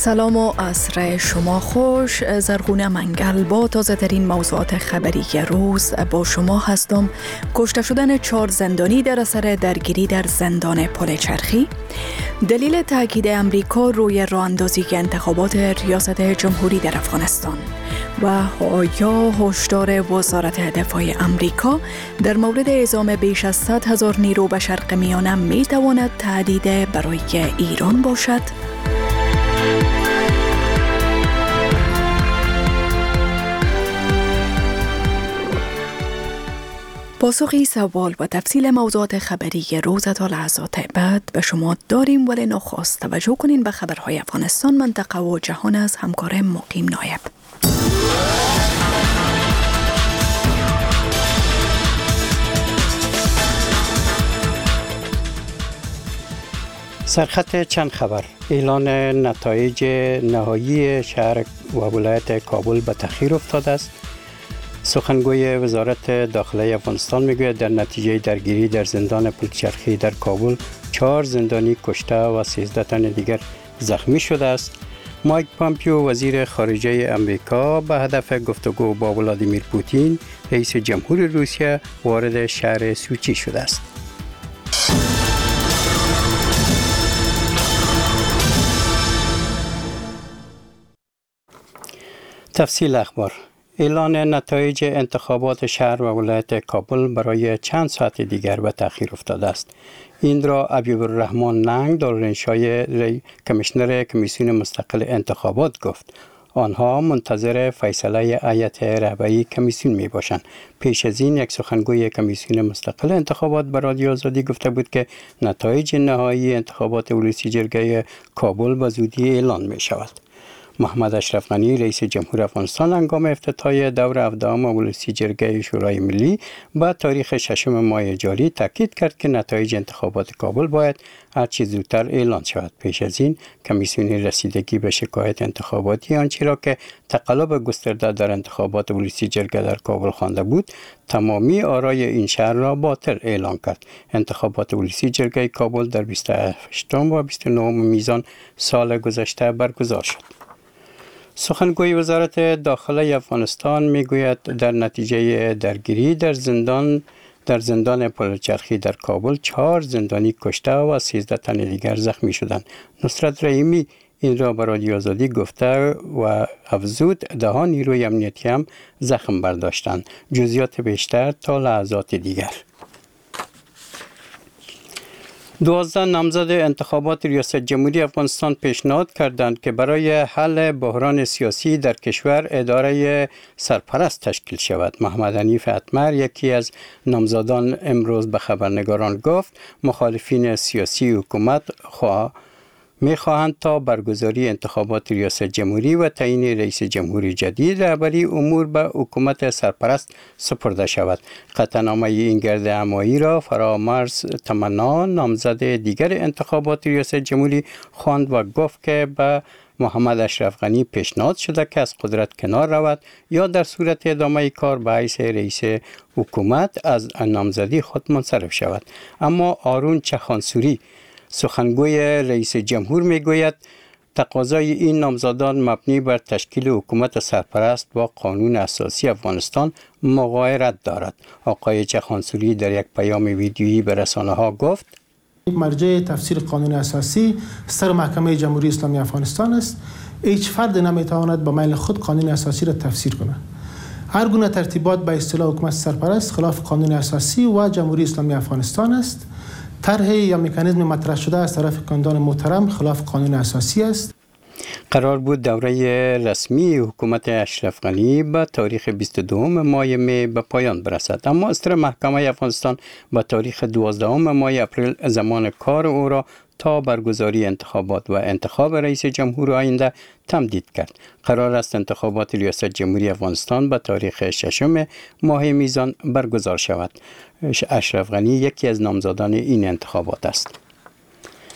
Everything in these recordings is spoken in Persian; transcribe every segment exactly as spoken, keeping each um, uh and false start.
سلام و عصر شما خوش. زرغونه منگل با تازه ترین موضوعات خبری روز با شما هستم. کشته شدن چهار زندانی در اثر درگیری در زندان پل چرخی، دلیل تاکید امریکا روی راه اندازی انتخابات ریاست جمهوری در افغانستان و آیا هشدار وزارت دفاع امریکا در مورد اعزام بیش از صد هزار نیرو به شرق میانه می تواند تهدید برای ایران باشد؟ پاسخی سوال و تفصیل موضوعات خبری روز تا لحظات بعد به شما داریم، ولی نخست توجه کنین به خبرهای افغانستان، منطقه و جهان از همکار مقیم نایب. سرخط چند خبر. اعلان نتایج نهایی شهر و ولایت کابل به تأخیر افتاده است. سخنگوی وزارت داخلی افغانستان میگوید در نتیجه درگیری در زندان پل چرخی در کابل چهار زندانی کشته و سیزده تن دیگر زخمی شده است. مایک پامپیو وزیر خارجه امریکا به هدف گفتگو با ولادیمیر پوتین رئیس جمهور روسیه وارد شهر سوچی شده است. تفصیل اخبار. اعلان نتایج انتخابات شهر و ولایت کابل برای چند ساعت دیگر به تأخیر افتاده است. این را حبیب الرحمن ننگ دارالانشای کمیشنر کمیسیون مستقل انتخابات گفت. آنها منتظر فیصله هیئت رهبری کمیسیون می باشند. پیش از این یک سخنگوی کمیسیون مستقل انتخابات به رادیو آزادی گفته بود که نتایج نهایی انتخابات ولسی جرگه کابل به زودی اعلان می شود. محمد اشرف غنی رئیس جمهور افغانستان هنگام افتتاح دور هفدهم ولسی جرگه شورای ملی با تاریخ ششم ماه جاری تاکید کرد که نتایج انتخابات کابل باید هرچه زودتر اعلان شود. پیش از این کمیسیون رسیدگی به شکایت انتخاباتی آنچه را که تقلب گسترده در انتخابات ولسی جرگه در کابل خوانده بود تمامی آرای این شهر را باطل اعلان کرد. انتخابات ولسی جرگه کابل در بیست و هشتم و بیست و نهم میزان سال گذشته برگزار شد. سخنگوی وزارت داخلی افغانستان میگوید در نتیجه درگیری در زندان در زندان پل چرخی در کابل چهار زندانی کشته و سیزده تن دیگر زخمی شدند. نصرت رحیمی این را به رادیو آزادی گفته و افزود ده نیروی امنیتی هم زخم برداشتند. جزئیات بیشتر تا لحظات دیگر. دوازده نامزد انتخابات ریاست جمهوری افغانستان پیشنهاد کردند که برای حل بحران سیاسی در کشور اداره سرپرست تشکیل شود. محمد حنیف اتمر یکی از نامزدان امروز به خبرنگاران گفت مخالفین سیاسی حکومت خواه می‌خواهند تا برگزاری انتخابات ریاست جمهوری و تعیین رئیس جمهوری جدید رهبری امور به حکومت سرپرست سپرده شود. قطعنامه این گرد همایی را فرامرز تمنا نامزد دیگر انتخابات ریاست جمهوری خواند و گفت که به محمد اشرف غنی پیشنهاد شده که از قدرت کنار رود یا در صورت ادامه کار به حیث رئیس حکومت از نامزدی خود منصرف شود. اما آرون چخانسوری سخنگوی رئیس جمهور میگوید تقاضای این نامزدان مبنی بر تشکیل حکومت سرپرست با قانون اساسی افغانستان مغایرت دارد. آقای چخانسوری در یک پیام ویدیویی به رسانه‌ها گفت مرجع تفسیر قانون اساسی سر محکمه جمهوری اسلامی افغانستان است. هیچ فرد نمیتواند با میل خود قانون اساسی را تفسیر کند. هر گونه ترتیبات به اصطلاح حکومت سرپرست خلاف قانون اساسی و جمهوری اسلامی افغانستان است. طرح یا مکانیزم مطرح شده از طرف کاندان محترم خلاف قانون اساسی است. قرار بود دوره رسمی حکومت اشرف غنی به تاریخ بیست و دوم ماه می به پایان برسد، اما استر محکمه افغانستان به تاریخ دوازدهم ماه اپریل زمان کار او را تا برگزاری انتخابات و انتخاب رئیس جمهور آینده تمدید کرد. قرار است انتخابات ریاست جمهوری افغانستان به تاریخ ششم ماه میزان برگزار شود. اشرف غنی یکی از نامزدان این انتخابات است.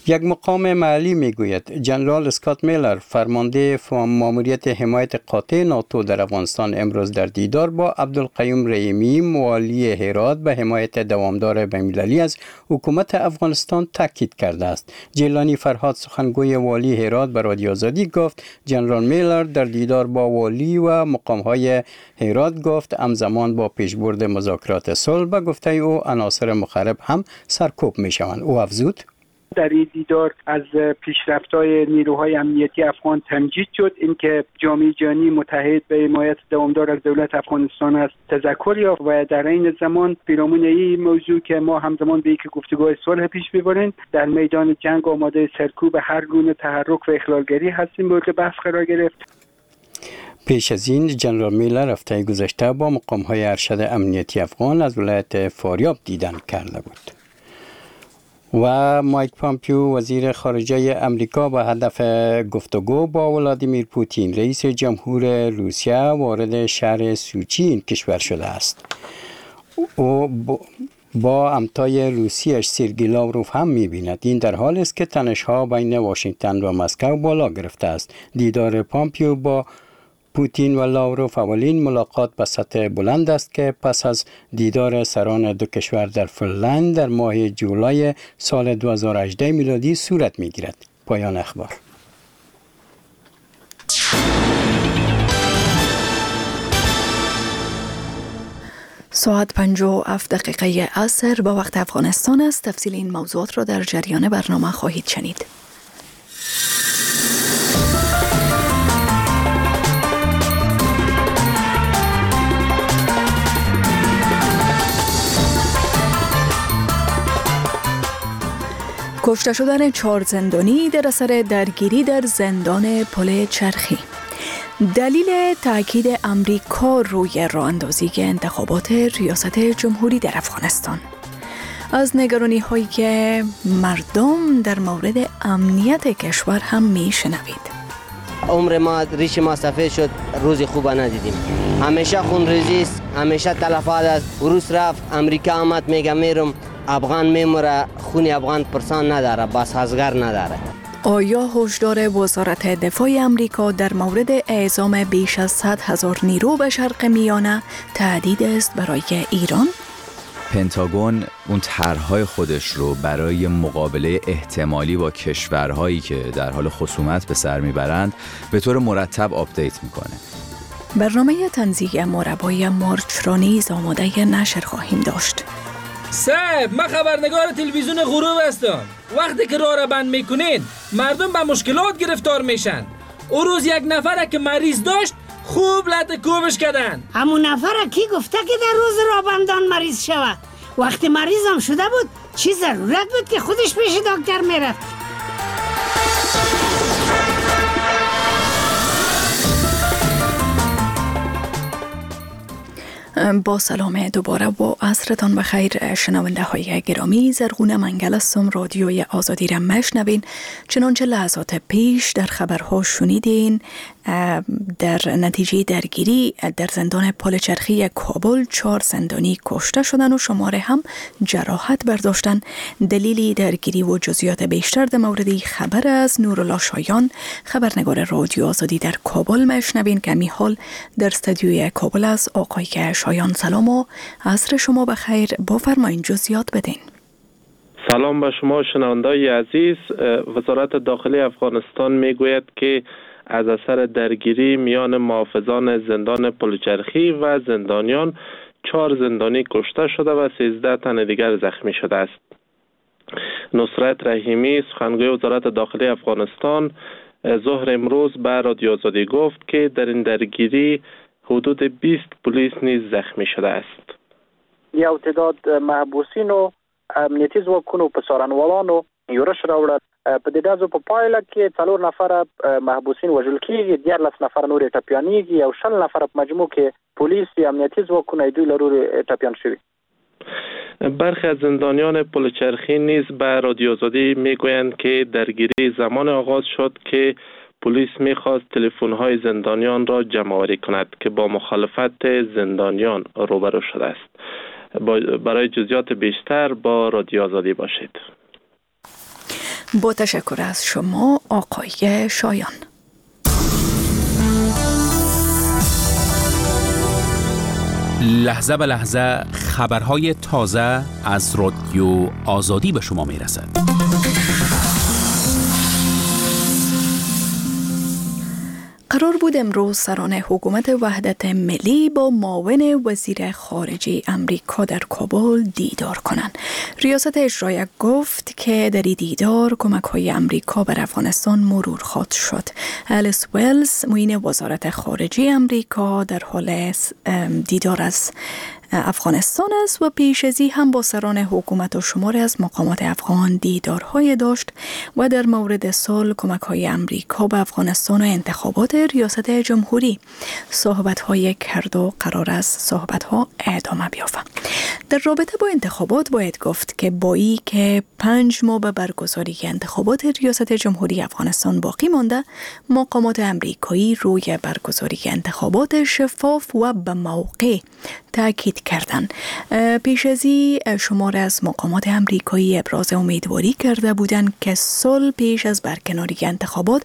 یک مقام محلی میگوید جنرال اسکات میلر فرمانده ماموریت حمایت قاطع ناتو در افغانستان امروز در دیدار با عبدالقیوم رحیمی والی هرات به حمایت دوامدار بین‌المللی از حکومت افغانستان تاکید کرده است. جیلانی فرهاد سخنگوی والی هرات به رادیو آزادی گفت جنرال میلر در دیدار با والی و مقام‌های هرات گفت همزمان با پیشبرد مذاکرات صلح به گفته او عناصر مخرب هم سرکوب می‌شوند. او افزود در این دیدار از پیشرفت‌های نیروهای امنیتی افغان تمجید شد. اینکه جامعه جهانی متحد به حمایت دوامدار از دولت افغانستان است تذکر یافت و در این زمان پیرامون این موضوع که ما همزمان به یک گفتگوهای صلح پیش ببریم در میدان جنگ آماده سرکوب هر گونه تحرک و اخلالگری هستیم مورد بحث قرار گرفت. پیش از این جنرال میلر هفته گذشته با مقام‌های ارشد امنیتی افغان از ولایت فاریاب دیدن کرده بود. و مایک پامپیو وزیر خارجه امریکا به هدف گفتگو با ولادیمیر پوتین رئیس جمهور روسیه وارد شهر سوچی این کشور شده است. او با همتای روسیش سرگئی لاوروف هم می‌بیند. این در حالی است که تنش‌ها بین واشنگتن و مسکو بالا گرفته است. دیدار پامپیو با پوتین و لاوروف اولین ملاقات به سطح بلند است که پس از دیدار سران دو کشور در فنلند در ماه جولای سال دو هزار و هجده میلادی صورت می‌گیرد. پایان اخبار. ساعت پنج و هفت دقیقه عصر با وقت افغانستان است. تفصیل این موضوعات را در جریان برنامه خواهید شنید. کشته شدن چهار زندانی در اثر درگیری در زندان پل چرخی. دلیل تاکید امریکا روی راه اندازی انتخابات ریاست جمهوری در افغانستان. از نگرانی هایی که مردم در مورد امنیت کشور هم می شنوید. عمر ما ریش ما سفید شد، روز خوب ندیدیم. همیشه خونریزی است، همیشه تلفات است. روز رفت امریکا آمد میگه میرم، افغان میموره، خون افغان پرسان نداره، بس هزگر نداره. آیا هشدار وزارت دفاع امریکا در مورد اعزام بیش از صد هزار نیرو به شرق میانه تهدید است برای ایران؟ پنتاگون اون طرح‌های خودش رو برای مقابله احتمالی با کشورهایی که در حال خصومت به سر میبرند به طور مرتب آپدیت میکنه. برنامه تنزیه مربای مارچ را نیز آماده نشر خواهیم داشت. صاحب، من خبرنگار تلویزیون غروب هستم. وقتی که راه را بند میکنین مردم به مشکلات گرفتار میشن. او روز یک نفر که مریض داشت خوب لط کوبش کردن. همون نفر کی گفته که در روز راه بندان مریض شود؟ وقتی مریض هم شده بود چی ضرورت بود که خودش پیش دکتر میرفت؟ با سلام دوباره با عصرتان بخیر شنونده های گرامی. زرغونه منگل هستم. رادیوی آزادی را میشنوین. چنانچه لحظات پیش در خبرها شنیدین در نتیجه درگیری در زندان پل چرخی کابل چهار زندانی کشته شدن و شماره هم جراحت برداشتن. دلیلی درگیری و جزئیات بیشتر در مورد خبر از نورالله شایان خبرنگار رادیو آزادی در کابل میشنوین که می حال در استودیوی کابل از. آقای که شایان سلام و عصر شما بخیر. بفرمایید جزئیات بدین. سلام به شما شنونده‌های عزیز. وزارت داخلی افغانستان میگوید که از اثر درگیری میان محافظان زندان پلچرخی و زندانیان چهار زندانی کشته شده و سیزده تن دیگر زخمی شده است. نصرت رحیمی سخنگوی وزارت داخلی افغانستان ظهر امروز به رادیو آزادی گفت که در این درگیری حدود بیست پلیس نیز زخمی شده است. یو تعداد محبوسین و امنیتي ځواکونو په څارنوالانو یورش راوړل. په دې ډزو په پایله کې څلور نفره محبوسین وژل کېږي، دیارلس نفره نور ټپیانېږي او شل نفره په مجموع کې پولیس یا امنیتي ځواکونه دوی له لوري ټپیان شوي. برخی از زندانیان پلچرخی نیز به رادیو آزادی میگویند که درگیری زمان آغاز شد که پلیس میخواست تلفن‌های زندانیان را جمع‌آوری کند که با مخالفت زندانیان روبرو شده است. برای جزئیات بیشتر با رادیو آزادی باشید. با تشکر از شما آقای شایان. لحظه به لحظه خبرهای تازه از رادیو آزادی به شما می رسد. قرار بود امروز سران حکومت وحدت ملی با معاون وزیر خارجه امریکا در کابل دیدار کنند. ریاست اجرایی گفت که در این دیدار کمک‌های امریکا بر افغانستان مرور خواهد شد. الیس ویلز معین وزارت خارجه امریکا در حال دیدار از افغانستان است و پیش از این هم با سران حکومت و شماری از مقامات افغان دیدارهای داشت و در مورد صلح کمک‌های امریکا به افغانستان و انتخابات ریاست جمهوری صحبت‌های کرد و قرار است صحبت‌ها ادامه بیابد. در رابطه با انتخابات باید گفت که با ای که پنج ماه به برگزاری انتخابات ریاست جمهوری افغانستان باقی مانده، مقامات امریکایی روی برگزاری انتخابات شفاف و به موقع تاکید کردند. پیش از این شمار از مقامات امریکایی ابراز امیدواری کرده بودند که صلح پیش از برکناری انتخابات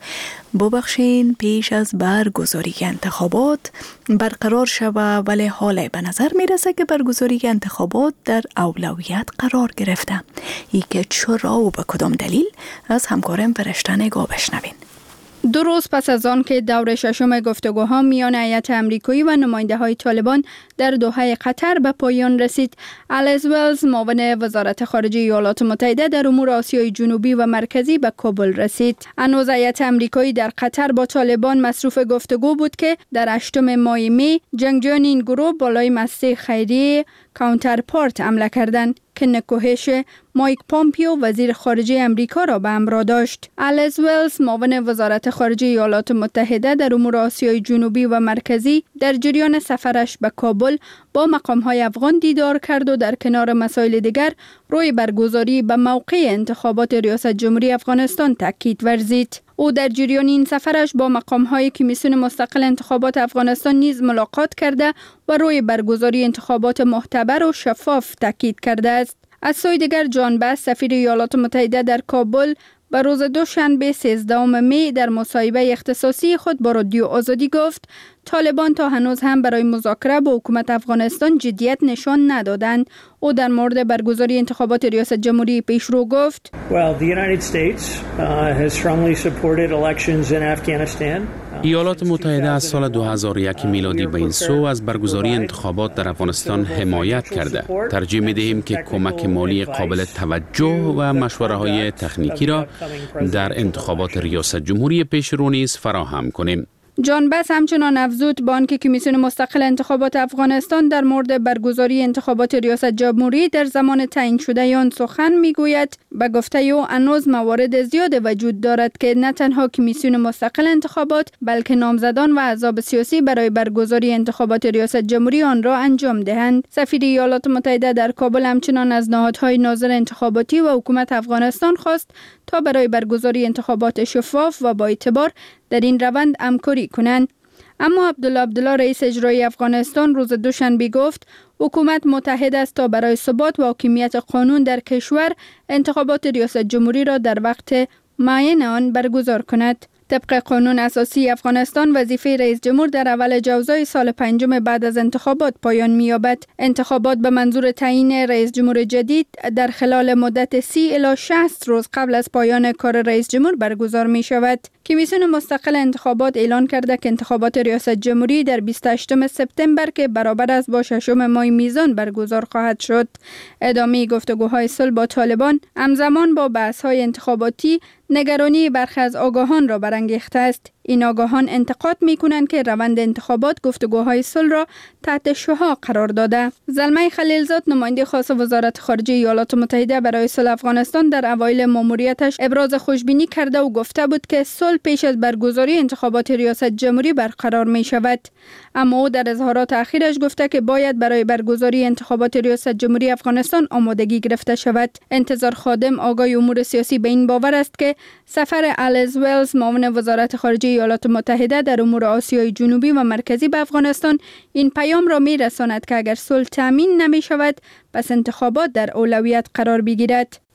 ببخشین پیش از برگزاری انتخابات برقرار شود، ولی حالا به نظر میرسه که برگزاری انتخابات در اولویت قرار گرفته. ای که چرا و به کدام دلیل از همکارم فرشته نگاه بشنوین. دو روز پس از آن که دور ششم گفتگوها میان هیئت امریکایی و نماینده های طالبان در دوحه قطر به پایان رسید، الیس ویلز معاون وزارت خارجه ایالات متحده در امور آسیای جنوبی و مرکزی به کابل رسید. هنوز هیئت امریکایی در قطر با طالبان مصروف گفتگو بود که در هشتم ماه می جنگجویان این گروه بالای مؤسسه خیریه کانترپارت حمله کردند که نکوهش مایک پامپیو وزیر خارجه امریکا را به همراه داشت. الیس ویلز معاون وزارت خارجه ایالات متحده در امور آسیای جنوبی و مرکزی در جریان سفرش به کابل با مقام‌های افغان دیدار کرد و در کنار مسائل دیگر روی برگزاری به موقع انتخابات ریاست جمهوری افغانستان تاکید ورزید. او در جریان این سفرش با مقام‌های کمیسیون مستقل انتخابات افغانستان نیز ملاقات کرده و روی برگزاری انتخابات معتبر و شفاف تاکید کرده است. از سوی دیگر جان باس سفیر ایالات متحده در کابل به روز دوشنبه سیزدهم می در مصاحبه اختصاصی خود با رادیو آزادی گفت طالبان تا هنوز هم برای مذاکره با حکومت افغانستان جدیت نشان ندادند. او در مورد برگزاری انتخابات ریاست جمهوری پیشرو گفت Well, the United States uh, has strongly supported elections in Afghanistan. ایالات متحده از سال دو هزار و یک میلادی به این سو از برگزاری انتخابات در افغانستان حمایت کرده. ترجیح می‌دهیم که کمک مالی قابل توجه و مشوره‌های تکنیکی را در انتخابات ریاست جمهوری پیشرو نیز فراهم کنیم. جان باس همچنان افزود با آنکه کمیسیون مستقل انتخابات افغانستان در مورد برگزاری انتخابات ریاست جمهوری در زمان تعیین شده آن سخن میگوید، به گفته او هنوز موارد زیاد وجود دارد که نه تنها کمیسیون مستقل انتخابات بلکه نامزدان و احزاب سیاسی برای برگزاری انتخابات ریاست جمهوری آن را انجام دهند. سفیر ایالات متحده در کابل همچنان از نهادهای ناظر انتخاباتی و حکومت افغانستان خواست تا برای برگزاری انتخابات شفاف و با اعتبار در این روند همکاری کنند. اما عبدالله عبدالله رئیس اجرایی افغانستان روز دوشنبه گفت حکومت متحد است تا برای ثبات و حاکمیت قانون در کشور انتخابات ریاست جمهوری را در وقت معین آن برگزار کند. طبق قانون اساسی افغانستان وظیفه رئیس جمهور در اول جوزای سال پنجم بعد از انتخابات پایان می‌یابد. انتخابات به منظور تعیین رئیس جمهور جدید در خلال مدت سی الی شصت روز قبل از پایان کار رئیس جمهور برگزار می‌شود. کمیسیون مستقل انتخابات اعلان کرده که انتخابات ریاست جمهوری در بیست و هشتم سپتامبر که برابر است با ششم ماه میزان برگزار خواهد شد. ادامه گفتگوهای صلح با طالبان همزمان با بحث‌های انتخاباتی نگرانی برخی از آگاهان را برانگیخته است. این آگاهان انتقاد می‌کنند که روند انتخابات گفتگوهای صلح را تحت شعاع قرار داده. زلمه خلیلزاد نماینده خاص وزارت خارجه ایالات متحده برای صلح افغانستان در اوایل ماموریتش ابراز خوشبینی کرده و گفته بود که صلح پیش از برگزاری انتخابات ریاست جمهوری برقرار می‌شود. اما او در اظهارات اخیرش گفته که باید برای برگزاری انتخابات ریاست جمهوری افغانستان آمادگی گرفته شود. انتظار خادم آگاه امور سیاسی به این باور است که سفر الیس ویلز معاون وزارت خارجه ایالات متحده در امور آسیای جنوبی و مرکزی به افغانستان این پیام را می‌رساند که اگر صلح تامین نمی شود پس انتخابات در اولویت قرار بگیرد.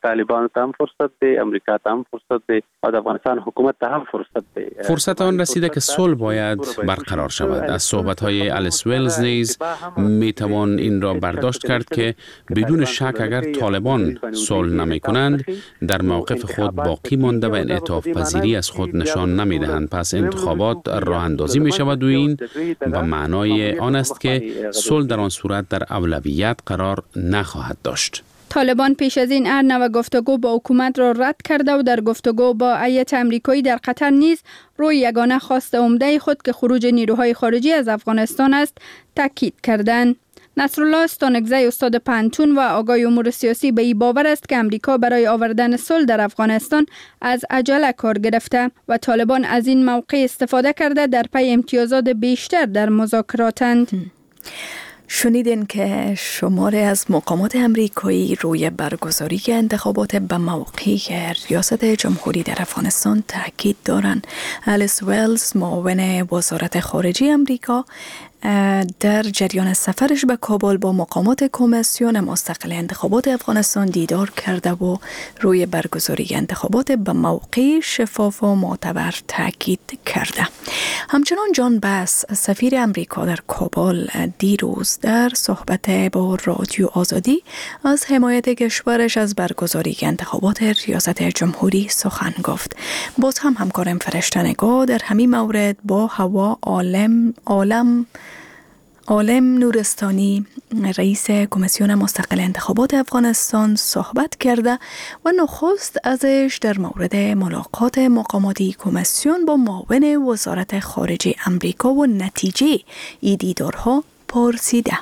طالبان ته هم فرصت دی، امریکا ته هم فرصت دی و د افغانستان حکومت ته هم فرصت دی. فرصت آن رسیده که صلح باید برقرار شود. از صحبت‌های الیس ولز نیز میتوان این را برداشت کرد که بدون شک اگر طالبان صلح نمی‌کنند در موقف خود باقی مانده و انعطاف پذیری از خود نشان نمی‌دهند، پس انتخابات راه اندازی می‌شود و این به معنای آن است که صلح در آن صورت در اولویت قرار نخواهد داشت. طالبان پیش از این هر نوع گفتگو با حکومت را رد کرده و در گفتگو با هیئت امریکایی در قطر نیز روی یگانه خواست عمده خود که خروج نیروهای خارجی از افغانستان است تاکید کردند. نصرالله استانکزی استاد پانتون و آگاه امور سیاسی به این باور است که امریکا برای آوردن صلح در افغانستان از عجله کار گرفته و طالبان از این موقع استفاده کرده در پی امتیازات بیشتر در مذاکراتند. شنیدین که شماره از مقامات امریکایی روی برگزاری انتخابات به موقع ریاست جمهوری در افغانستان تاکید دارند. الیس ولز معاون وزارت خارجه امریکا در جریان سفرش به کابل با مقامات کمیسیون مستقل انتخابات افغانستان دیدار کرده و روی برگزاری انتخابات به موقع شفاف و معتبر تاکید کرده. همچنان جان باس سفیر امریکا در کابل دیروز در صحبت با رادیو آزادی از حمایت کشورش از برگزاری انتخابات ریاست جمهوری سخن گفت. باز هم همکارم فرشته‌نگار در همین مورد با هوا عالم عالم عالم نورستانی رئیس کمیسیون مستقل انتخابات افغانستان صحبت کرده و نخست ازش در مورد ملاقات مقاماتی کمیسیون با معاون وزارت خارجه امریکا و نتیجه ای دیدارها پرسیده.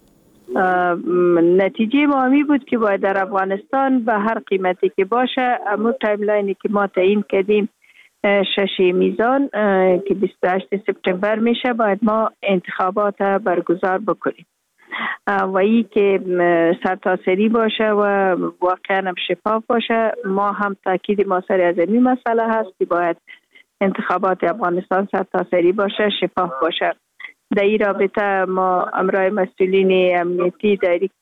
نتیجه ما همی بود که باید در افغانستان به هر قیمتی که باشه امو تایملاینی که ما تعیین کردیم شش میزان که بیست و هشت سپتامبر میشه باید ما انتخابات برگزار بکنیم و ای که سرتاسری باشه و واقعا هم شفاف باشه. ما هم تاکید ما سر از این مسئله هست که باید انتخابات افغانستان سرتاسری باشه، شفاف باشه. در این رابطه ما امرای مسئولین امنیتی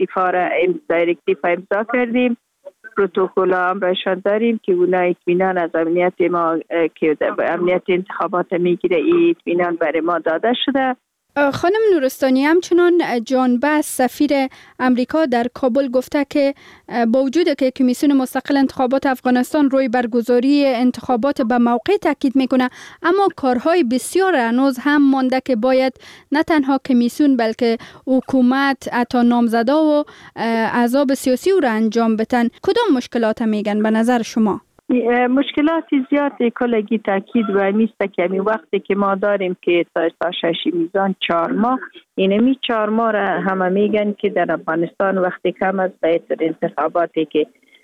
دایرکتیو امضا کردیم، پروتکل هم رایشان داریم که اونا اطمینان از امنیت ما که امنیت انتخابات میگیره، این اطمینان برای ما داده شده. خانم نورستانی همچنان جان باس سفیر امریکا در کابل گفته که با وجود که کمیسیون مستقل انتخابات افغانستان روی برگزاری انتخابات به موقع تاکید میکنه، اما کارهای بسیار هنوز هم مانده که باید نه تنها کمیسیون بلکه حکومت، حتی نامزدا و احزاب سیاسی او را انجام بدن. کدام مشکلات میگن به نظر شما؟ مشکلات زیادی کلگی تاکید و میسته که می وقتی که ما داریم که تا شش میزان چهار ماه، اینمی چهار ماه را همه میگن که در افغانستان وقتی کم از بهتر انتخاباتی که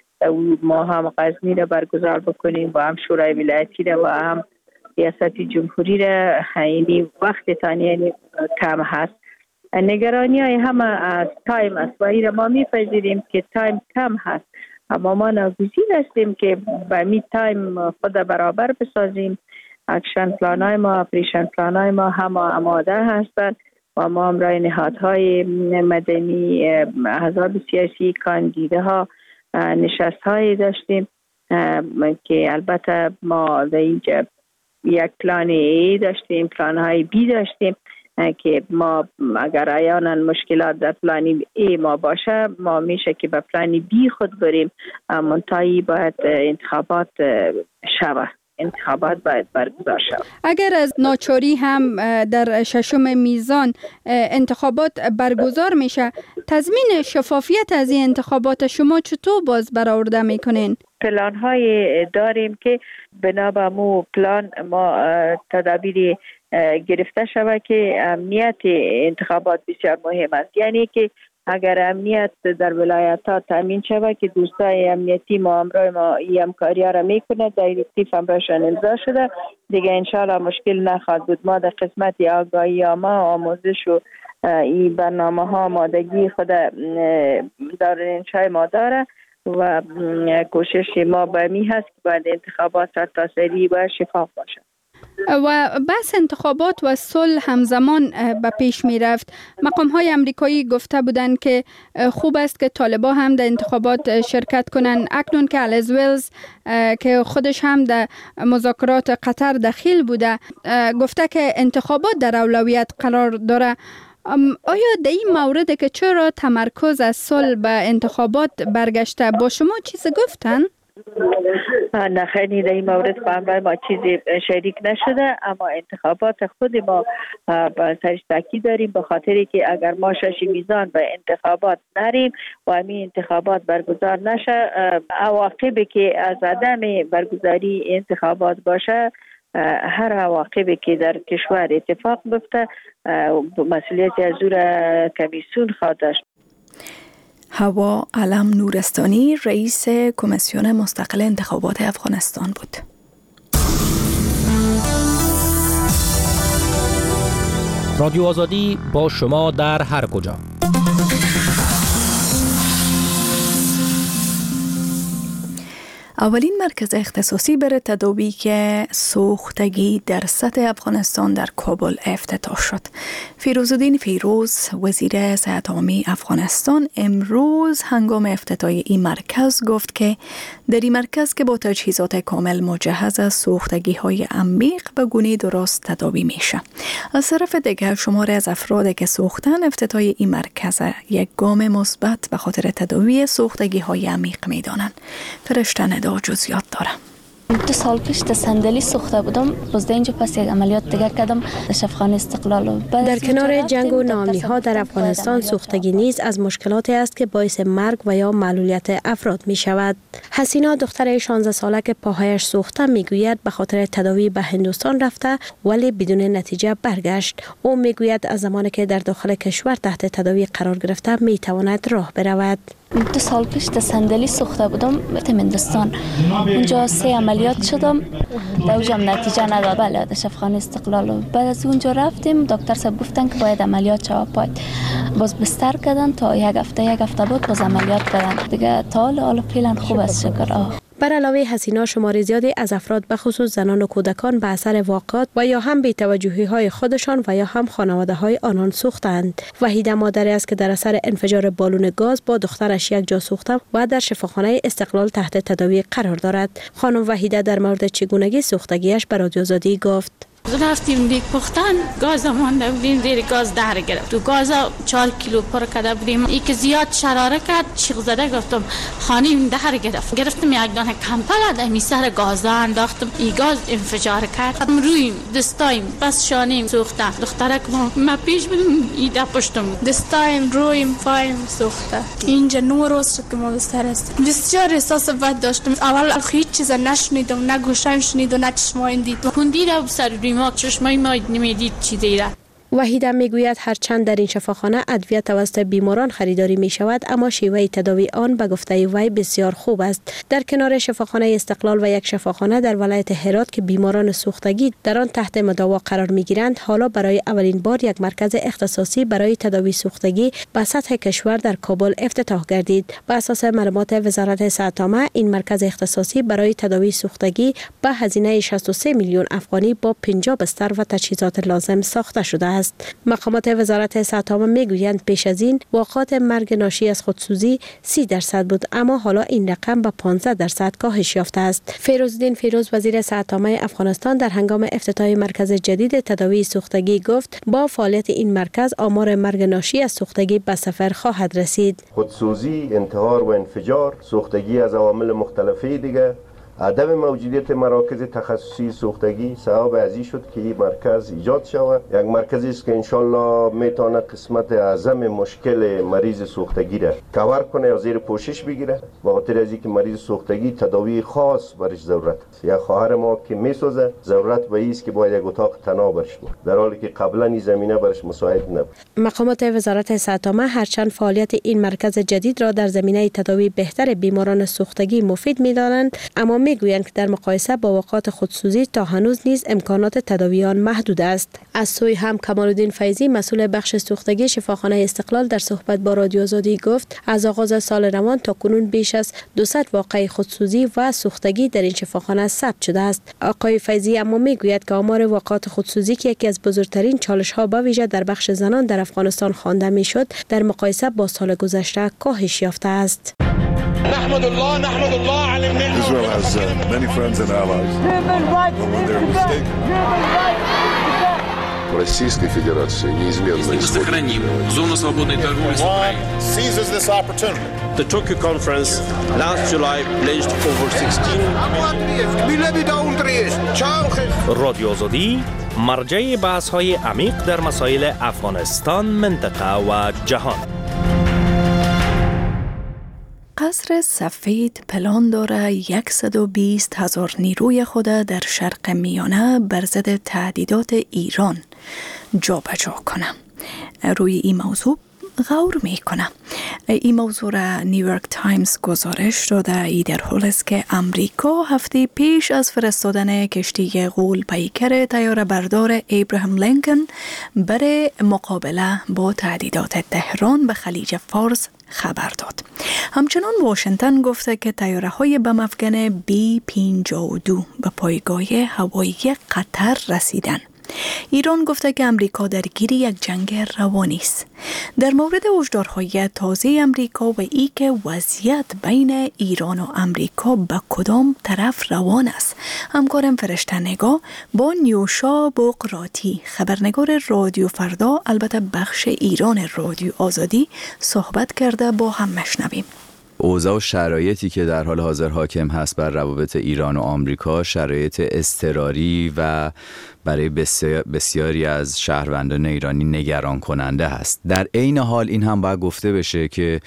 ما هم غزنی را برگزار بکنیم و هم شورای ولایتی را و هم ریاست جمهوری را، اینی وقت تانی کم هست. نگرانی های همه از تایم است و این را ما میپذیریم که تایم کم هست، اما ما ناگزیر هستیم که با می تایم خود برابر بسازیم. اکشن پلان های ما، اپریشن پلان های ما همه آماده هستند و ما هم رای نهادهای مدنی، احزاب سیاسی، کاندیده ها نشست های داشتیم که البته ما در اینجا یک پلان ای داشتیم، پلان های بی داشتیم که ما اگر عیانا مشکلات در پلانی ای ما باشه ما میشه که به پلانی بی خود بریم، منتهی باید انتخابات شود، انتخابات باید برگزار شود. اگر از ناچاری هم در ششم میزان انتخابات برگزار میشه، تضمین شفافیت از این انتخابات شما چطور باز برآورده میکنین؟ پلان های داریم که بنا به مو پلان ما تدابیر گرفته شود که امنیت انتخابات بسیار مهم است. یعنی که اگر امنیت در ولایت ها تامین شود که دوستای امنیتی ما امرای ما این همکاری ها را میکنه، دایرکتیو امرایشان امضا شده دیگه انشاءالله مشکل نخواهد بود. ما در قسمت آگاهی ما آموزش و این برنامه ها آمادگی خود دار انشای ما داره و کوشش ما به می هست که باید انتخابات سرتاسری و شفاف باشه. و بحث انتخابات و صلح همزمان به پیش می رفت. مقام های امریکایی گفته بودند که خوب است که طالبا هم در انتخابات شرکت کنند. اکنون که الیس ویلز که خودش هم در مذاکرات قطر دخیل بوده گفته که انتخابات در اولویت قرار داره. آیا در این مورد که چرا تمرکز از صلح به انتخابات برگشته با شما چیز گفتن؟ نه خیلی در این مورد با ما چیزی شریک نشده، اما انتخابات خود ما با سرش تاکید داریم به خاطری که اگر ما شش میزان به انتخابات نریم و همین انتخابات برگزار نشه، عواقبی که از عدم برگزاری انتخابات باشه، هر عواقبی که در کشور اتفاق بیفته مسئولیت از او را کمیسیون خواهد داشت. حوا علم نورستانی رئیس کمیسیون مستقل انتخابات افغانستان بود. رادیو آزادی با شما در هر کجا. اولین مرکز اختصاصی برای تداوی که سوختگی در سطح افغانستان در کابل افتتاح شد. فیروزالدین فیروز وزیر صحت عامه افغانستان امروز هنگام افتتاح این مرکز گفت که در این مرکز که با تجهیزات کامل مجهز از سوختگی های عمیق به گونه درست تداوی میشه. از طرف دیگر شمار از افراد که سوختن افتتاح این مرکز یک گام مثبت به خاطر تداوی سوختگی های عمیق میدانند. فرشته ندا جزئیات داره. دو سال پیش در صندلی سوخته بودم، باز اینجا پس یک عملیات دیگر کردم در شفاخانه استقلال. در کنار جنگ و ناامنی ها در افغانستان سوختگی نیز از مشکلاتی است که باعث مرگ و یا معلولیت افراد می شود. حسینا دختر شانزده ساله که پاهایش سوخته می گوید به خاطر تداوی به هندوستان رفته ولی بدون نتیجه برگشت. او می گوید از زمانی که در داخل کشور تحت تداوی قرار گرفته می تواند راه برود. دو سال پیش در صندلی سوخته بودم رفتم هندوستان، اونجا سه عملیات شدم، در اونجا نتیجه نداد. بله در شفاخانه استقلال. بعد از اونجا رفتیم دکتر صاحب گفتن که باید عملیات شود پای، باز بستر کردن تا یک هفته یک هفته بود باز عملیات کردن دیگه. تا حالا حالا فعلا خوب است شکر. آه بر علاوه حسینا شمار زیادی از افراد به خصوص زنان و کودکان به اثر واقعات و یا هم بی‌توجهی های خودشان و یا هم خانواده های آنان سوختند. وحیده مادری است که در اثر انفجار بالون گاز با دخترش یک جا سوخته و در شفاخانه استقلال تحت تداوی قرار دارد. خانم وحیده در مورد چگونگی سوختگیش به رادیو آزادی گفت: رفتیم دیگ پختن، گاز مانده بودیم، زیر گاز در گرفت. تو گاز چهار کیلو پر کرده بودیم. ای که زیاد شراره کرد شیخ زده گفتم خانیم در گرفت. گرفتم یک دانه کمپل در می سر گاز انداختم، ای گاز انفجار کرد. رویم دستایم بس شانیم سوخته. دخترک ما پیش بودیم ایده پشتم دستایم رویم پایم سوخته. اینجا نو روز شد که ما بستر است. بسیار احساس بد داشتم. اول هیچ چیز نشنیدم، نه گوشم شنید و نه چشمایم دید. کندی رو سر ما چشمای ما نمیدید چی دیره. وحیده میگوید هرچند در این شفاخانه ادویه توسط بیماران خریداری می شود اما شیوه تداوی آن به گفته وی بسیار خوب است. در کنار شفاخانه استقلال و یک شفاخانه در ولایت هرات که بیماران سوختگی در آن تحت مداوا قرار می گیرند، حالا برای اولین بار یک مرکز اختصاصی برای تداوی سوختگی به سطح کشور در کابل افتتاح گردید. بر اساس معلومات وزارت صحت عامه این مرکز اختصاصی برای تداوی سوختگی به هزینه شصت و سه میلیون افغانی با پنجاه بستر و تجهیزات لازم ساخته شده است. مقامات وزارت صحت عامه میگویند پیش از این واقعات مرگ ناشی از خودسوزی سی درصد بود، اما حالا این رقم به پانزده درصد کاهش یافته است. فیروزالدین فیروز وزیر صحت عامه افغانستان در هنگام افتتاح مرکز جدید تداوی سوختگی گفت با فعالیت این مرکز آمار مرگ ناشی از سوختگی به صفر خواهد رسید. خودسوزی، انتحار و انفجار، سوختگی از عوامل مختلفی دیگه، عدم موجودیت مراکز تخصصی سوختگی سبب ازی شد که این مرکز ایجاد شود. یک مرکزی است که انشالله میتونه قسمت اعظم مشکل مریض سوختگی را کاور کنه یا زیر پوشش بگیره، به خاطر از اینکه مریض سوختگی تداوی خاص برش ضرورت است. یا خواهر ما که میسوزه ضرورت به است که باید یک اتاق تنها برش بود، در حالی که قبلا این زمینه برش مساعد نبود. مقامات وزارت صحت عامه هرچند فعالیت این مرکز جدید را در زمینه تداوی بهتر بیماران سوختگی مفید می‌دانند، اما میگویند که در مقایسه با اوقات خودسوزی تا هنوز نیز امکانات تداوی آن محدود است. از سوی هم کمال‌الدین فیضی مسئول بخش سوختگی شفاخانه استقلال در صحبت با رادیو آزادی گفت از آغاز سال روان تا کنون بیش از دویست واقعه خودسوزی و سوختگی در این شفاخانه ثبت شده است. آقای فیضی اما میگوید که آمار واقعات خودسوزی که یکی از بزرگترین چالش‌ها به ویژه در بخش زنان در افغانستان خوانده میشد در مقایسه با سال گذشته کاهش یافته است. نحمد الله نحمد الله علی الملت. Israel has uh, many friends and allies. When they're mistaken. Российской Федерации неизменно исходит. Зону свободной торговли с Украиной seizes this opportunity. The Tokyo conference last July pledged over sixteen رادیو آزادی مرجع بحث‌های عمیق در مسائل افغانستان، منطقه و جهان. قصر سفید پلان داره صد و بیست هزار نیروی خود در شرق میانه بر ضد تهدیدات ایران جابجا کنه. روی این موضوع غور میکنه. این موضوع را نیویورک تایمز گزارش داده. ای در حال است که امریکا هفته پیش از فرستادن کشتی غول پیکر طیاره بردار ابراهام لینکن برای مقابله با تهدیدات تهران به خلیج فارس خبر داد. همچنان واشنگتن گفته که طیاره های بم افغان بی پنجاه و دو به پایگاه هوایی قطر رسیدن. ایران گفته که امریکا درگیر یک جنگ روانی است. در مورد هشدارهای تازه امریکا و ای که وضعیت بین ایران و امریکا به کدام طرف روان است، همکارم فرشته نگاه با نیوشا بقراتی خبرنگار رادیو فردا، البته بخش ایران رادیو آزادی، صحبت کرده. با هم مشنویم. اوضاع و شرایطی که در حال حاضر حاکم هست بر روابط ایران و آمریکا شرایط اضطراری و برای بسیاری از شهروندان ایرانی نگران کننده هست. در عین حال این هم باید گفته بشه که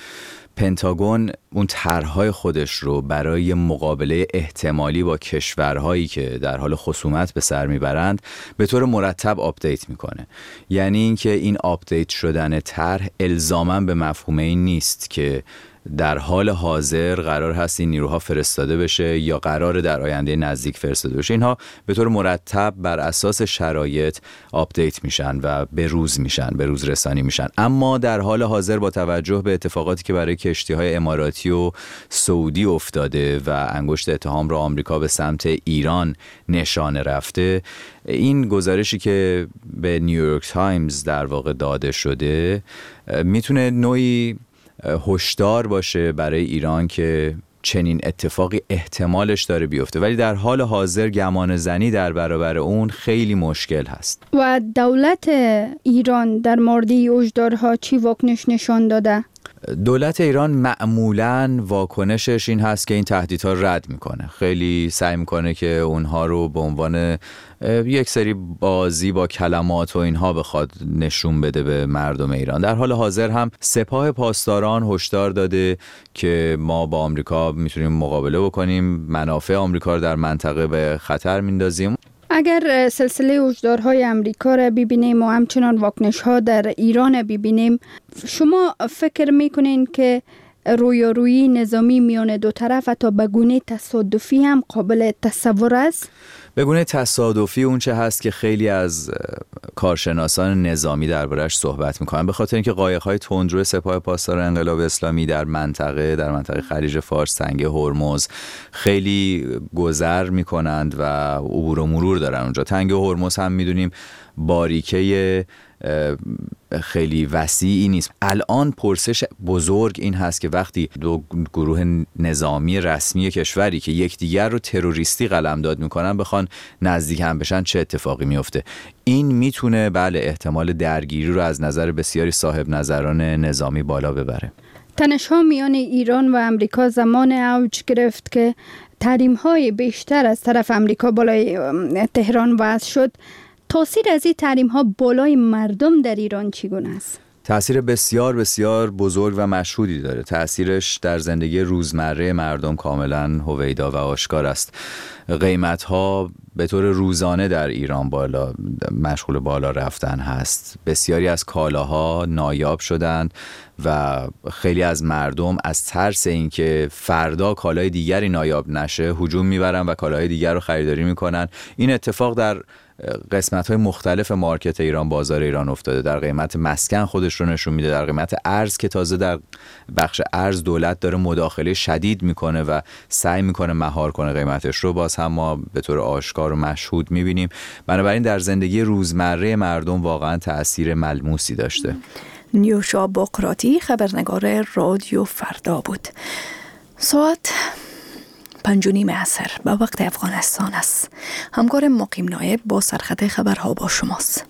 پنتاگون اون طرح‌های خودش رو برای مقابله احتمالی با کشورهایی که در حال خصومت به سر میبرند به طور مرتب آپدیت میکنه. یعنی اینکه این آپدیت شدن طرح الزاماً به مفهوم این نیست که در حال حاضر قرار هست این نیروها فرستاده بشه یا قرار در آینده نزدیک فرستاده بشه. اینها به طور مرتب بر اساس شرایط آپدیت میشن و به روز میشن، به روز رسانی میشن. اما در حال حاضر با توجه به اتفاقاتی که برای کشتی‌های اماراتی و سعودی افتاده و انگشت اتهام را آمریکا به سمت ایران نشانه رفته، این گزارشی که به نیویورک تایمز در واقع داده شده میتونه نوعی هشدار باشه برای ایران که چنین اتفاقی احتمالش داره بیفته، ولی در حال حاضر گمان زنی در برابر اون خیلی مشکل هست. و دولت ایران در مورد هشدارها چی واکنش نشان داده؟ دولت ایران معمولاً واکنشش این هست که این تهدیدها رد میکنه. خیلی سعی میکنه که اونها رو به عنوان یک سری بازی با کلمات و اینها بخواد نشون بده به مردم ایران. در حال حاضر هم سپاه پاسداران هشدار داده که ما با آمریکا میتونیم مقابله بکنیم، منافع آمریکا رو در منطقه به خطر میندازیم. اگر سلسله هشدارهای امریکا را ببینیم و همچنان واکنش‌ها در ایران ببینیم، شما فکر میکنین که رویارویی نظامی میان دو طرف حتی به گونه تصادفی هم قابل تصور است؟ به گونه تصادفی اون چه هست که خیلی از کارشناسان نظامی دربارش صحبت میکنن، به خاطر اینکه قایق‌های تندرو سپاه پاسداران انقلاب اسلامی در منطقه در منطقه خلیج فارس، تنگه هرمز خیلی گذر میکنند و عبور و مرور دارن اونجا. تنگه هرمز هم میدونیم باریکه خیلی وسیعی نیست. الان پرسش بزرگ این هست که وقتی دو گروه نظامی رسمی کشوری که یکدیگر رو تروریستی قلمداد میکنن بخوان نزدیک هم بشن چه اتفاقی میفته. این میتونه بله احتمال درگیری رو از نظر بسیاری صاحب نظران نظامی بالا ببره. تنش‌ها میان ایران و امریکا زمان اوج گرفت که تحریم‌های بیشتر از طرف امریکا بالای تهران وضع شد. تاثیر از این تحریم‌ها بالای مردم در ایران چگونه است؟ تأثیر بسیار بسیار بزرگ و مشهودی داره. تأثیرش در زندگی روزمره مردم کاملا هویدا و آشکار است. قیمت ها به طور روزانه در ایران بالا مشغول بالا رفتن هست. بسیاری از کالاها نایاب شدند و خیلی از مردم از ترس اینکه فردا کالای دیگری نایاب نشه هجوم میبرن و کالاهای دیگر رو خریداری میکنن. این اتفاق در قسمت‌های مختلف مارکت ایران، بازار ایران افتاده. در قیمت مسکن خودش رو نشون میده، در قیمت ارز که تازه در بخش ارز دولت داره مداخله شدید میکنه و سعی میکنه مهار کنه قیمتش رو، باز هم ما به طور آشکار و مشهود میبینیم. بنابراین در زندگی روزمره مردم واقعا تأثیر ملموسی داشته. نیوشا بقراتی خبرنگار رادیو فردا بود. ساعت پنج و نیم عصر به وقت افغانستان است. همکار مقیم نایب با سرخط خبرها با شماست.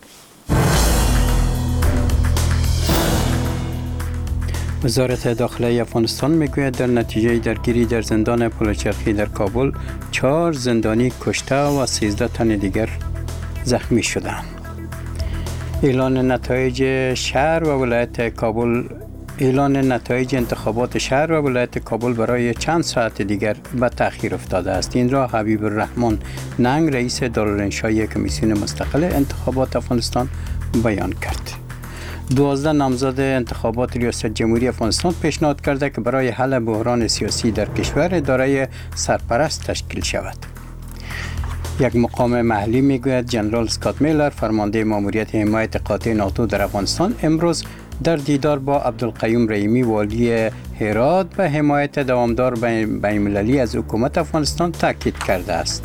وزارت داخله افغانستان میگوید در نتیجه درگیری در زندان پلچرخی در کابل چهار زندانی کشته و سیزده تن دیگر زخمی شدند. اعلان نتایج شهر و ولایت کابل اعلان نتایج انتخابات شهر و ولایت کابل برای چند ساعت دیگر به تأخیر افتاده است. این را حبیب الرحمن ننگ رئیس دارالانشای کمیسیون مستقل انتخابات افغانستان بیان کرد. دوازده نامزد انتخابات ریاست جمهوری افغانستان پیشنهاد کرده که برای حل بحران سیاسی در کشور اداره سرپرست تشکیل شود. یک مقام محلی میگوید جنرال اسکات میلر فرمانده ماموریت حمایت قاطع ناتو در افغانستان امروز در دیدار با عبدالقیوم رحیمی والی هرات به حمایت دوامدار بین‌المللی از حکومت افغانستان تاکید کرده است.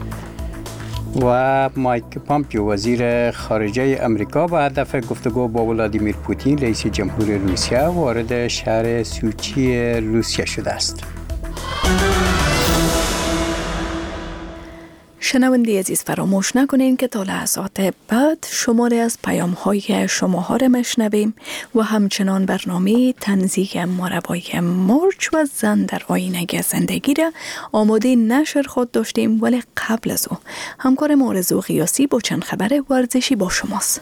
و مایک پامپیو وزیر خارجه امریکا به هدف گفتگو با ولادیمیر پوتین رئیس جمهور روسیه وارد شهر سوچی روسیه شده است. شنونده عزیز فراموش نکنین که تا لحظات بعد شماره از پیام های شما ها را مشنویم و همچنان برنامه تنزیه مربای مرچ و زن در آینه زندگی را آماده نشر خود داشتیم، ولی قبل از او همکار مارزو قیاسی با چند خبر ورزشی با شماست.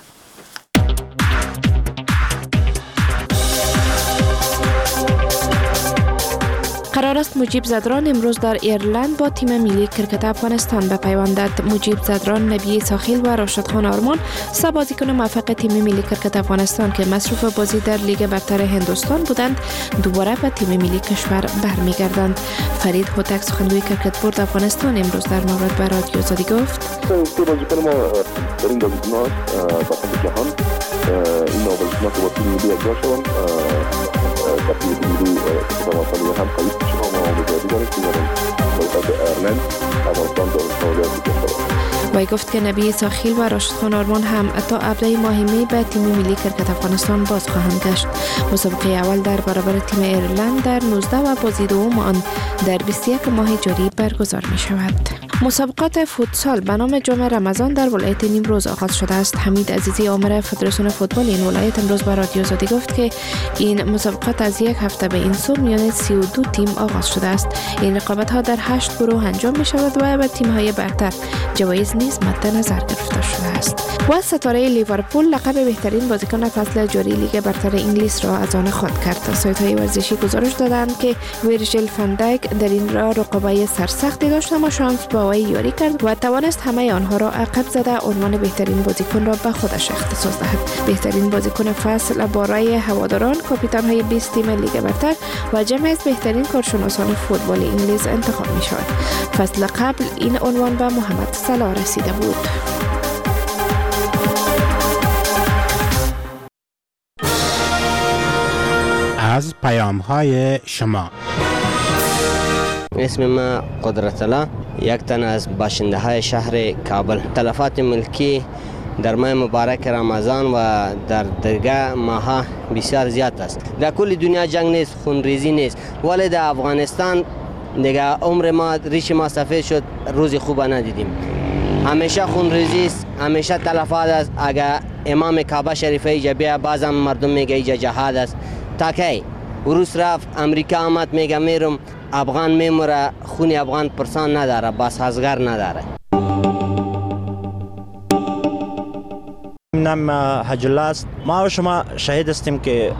قرار است مجیب زدران امروز در ایرلند با تیم ملی کرکت افغانستان بپیوندد. مجیب زدران، نبی ساخیل و راشد خان آرمان سه بازیکن موفق تیم ملی کرکت افغانستان که مصروف بازی در لیگ برتر هندوستان بودند دوباره به تیم ملی کشور برمیگردند. فرید هوتک، سخنگوی کرکت بورد افغانستان، امروز در مورد به رادیو آزادی گفت: سه بازیکن ما در این بازیکن‌ها داخل جهان این بازیکن‌ها که با تیم ملی اجرا شدند در تیم ملی افغانستان هم خواهید شما ما مجازی داریم که در ایرلند افغانستان در وی گفت که نبی ساخیل و راشد خان آرمان هم تا ابتدای ماه می به تیم ملی کرکت افغانستان باز خواهند گشت. مسابقه اول در برابر تیم ایرلند در نوزده و بازی دوم آن در بیست و یک ماه جاری برگزار می شود. مسابقات فوتسال به نام جام رمضان در ولایت نیمروز آغاز شده است. حمید عزیزی، آمر فدراسیون فوتبال این ولایت، امروز به رادیو آزادی گفت که این مسابقات از یک هفته به این سو میان سی و دو تیم آغاز شده است. این رقابت ها در هشت گروه انجام می شود و به تیم های برتر جوایز نیز مد نظر گرفته شده است. و ستاره لیورپول لقب بهترین بازیکن فصل جاری لیگ برتر انگلیس را از آن خود کرد. سایت های ورزشی گزارش دادند که ویرجیل فان دایک در این را رقابای سرسختی داشت اما شانس با وی یاری کرد و توانست همه آنها را عقب زده عنوان بهترین بازیکن را به خودش اختصاص دهد. بهترین بازیکن فصل برای هواداران، کاپیتان های بیست تیم لیگ برتر و جمع از بهترین کارشناسان فوتبال انگلیس انتخاب می شود. فصل قبل این عنوان به محمد صلاح رسیده بود. از پیام های شما. اسم ما قدرت الله، یک تن از باشنده های شهر کابل. تلفات ملکی در ماه مبارک رمضان و در دیگر ماها بسیار زیاد است. در کل دنیا جنگ نیست، خونریزی نیست، ولی در افغانستان دیگه عمر ما ریش ما سفید شد، روزی خوب ندیدیم. همیشه خونریزی است، همیشه تلفات است. اگر امام کعبه شریفه ایجا بیا بازم مردم میگه ایجا جهاد است. تا کی روس رفت، امریکا آمد میگه میرم، افغان میموره، خون افغان پرسان نداره، باس هزگر نداره. نام حج الله است. ما و شما شاهد هستیم که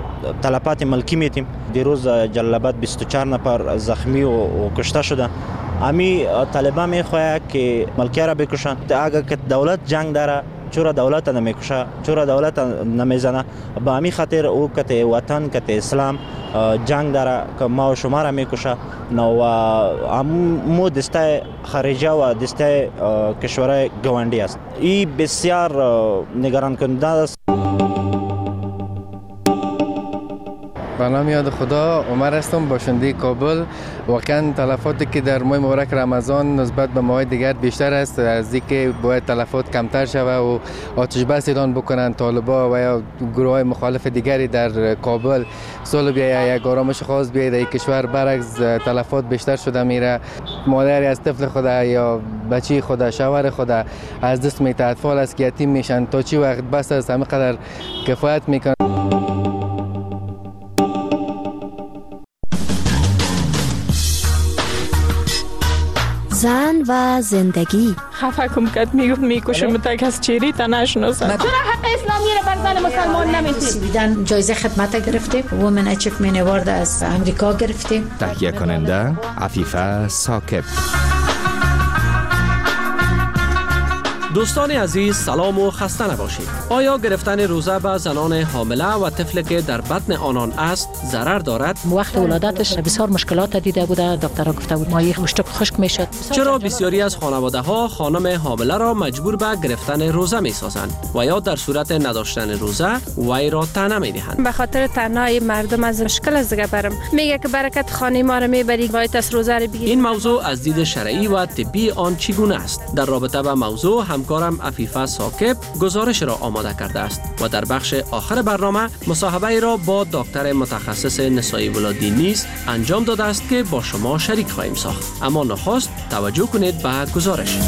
تلفات ملکی میتیم. دیروز جلال‌آباد بیست و چهار نفر زخمی و کشته شده. امی طالبا میخواه که ملکه را بکشن. اگر که دولت جنگ داره چرا دولت نمیکشه، چرا دولت نمیزنه؟ با همین خاطر او که وطن که اسلام جنگ داره که ما و شما را میکشه. نو همو دسته خارجه و دسته کشورهای گوانده است. این بسیار نگران کننده است. به نام یاد خدا، عمر هستم، باشنده کابل. واقعا تلفاتی که در ماه مبارک رمضان نسبت به ماه دیگر بیشتر است، از اینکه باید تلفات کمتر شود و آتش بس اعلان بکنن طالبا و یا گروه مخالف دیگری در کابل. سال بیاید یک آرامش خاص بیاید در کشور، برعکس تلفات بیشتر شده میره. مادری از طفل خود یا بچه خود، شوهر خود از دست میته، اطفال از که یتیم میشن. تا چی وقت بس است همه قدر کفایت میکنن. زن و زندگی. خفه کم کد میگفت میکشم تک از چیری تا نشناسم. چرا حق اسلامی را بر زن مسلمان نمیدید؟ سویدن جایزه خدمت گرفتیم، وومن اچیومنت اوارد از امریکا گرفتیم. تهیه کننده عفیفه ساکب. دوستان عزیز سلام و خسته نباشید. آیا گرفتن روزه به زنان حامله و طفلی که در بطن آنان است ضرر دارد؟ وقت ولادتش بسیار مشکلات دیده بوده، دکترها گفته بود مایه مشتک خشک میشد. چرا بسیاری از خانواده ها خانم حامله را مجبور به گرفتن روزه می سازند و یا در صورت نداشتن روزه وی را طعنه می دهند؟ به خاطر تنهایی مردم از مشکل از دیگه برم میگه که برکت خانه ما را میبری باید از روزه رو بگیری. این موضوع از دید شرعی و طبی آن چگونه است؟ در رابطه با موضوع همکارم عفیفه ساکب گزارش را آماده کرده است و در بخش آخر برنامه مصاحبه را با دکتر متخصص نسایی ولادی نیز انجام داده است که با شما شریک خواهیم ساخت. اما نخست توجه کنید به گزارش.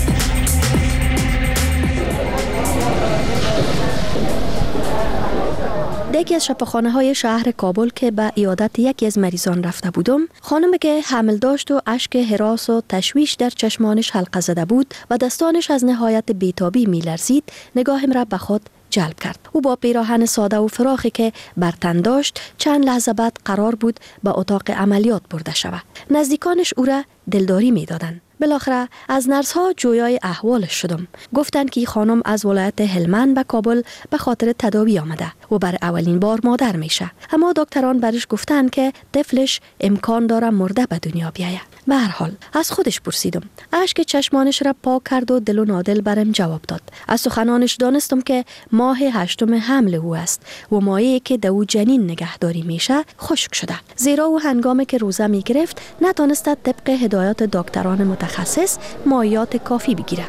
یکی از شفاخانه های شهر کابل که به عیادت یکی از مریضان رفته بودم، خانمی که حمل داشت و اشک هراس و تشویش در چشمانش حلقه زده بود و دستانش از نهایت بیتابی می لرزید، نگاهم را به خود جلب کرد. او با پیراهن ساده و فراخی که بر تن داشت چند لحظه بعد قرار بود به اتاق عملیات برده شود. نزدیکانش او را دلداری می دادند. بالاخره از نرس‌ها جویای احوالش شدم. گفتند که خانم از ولایت هلمند به کابل به خاطر تداوی آمده و برای اولین بار مادر میشه. اما دکتران برش گفتند که طفلش امکان داره مرده به دنیا بیاید. به هر حال از خودش پرسیدم. اشک چشمانش را پاک کرد و دل و نادل برم جواب داد. از سخنانش دانستم که ماه هشتم حمل او است و ماهی که دو جنین نگهداری میشه خشک شده. زیرا او هنگامی که روزه میگرفت نتونست طبق هدایات دکتران متخصص مایعات کافی بگیره.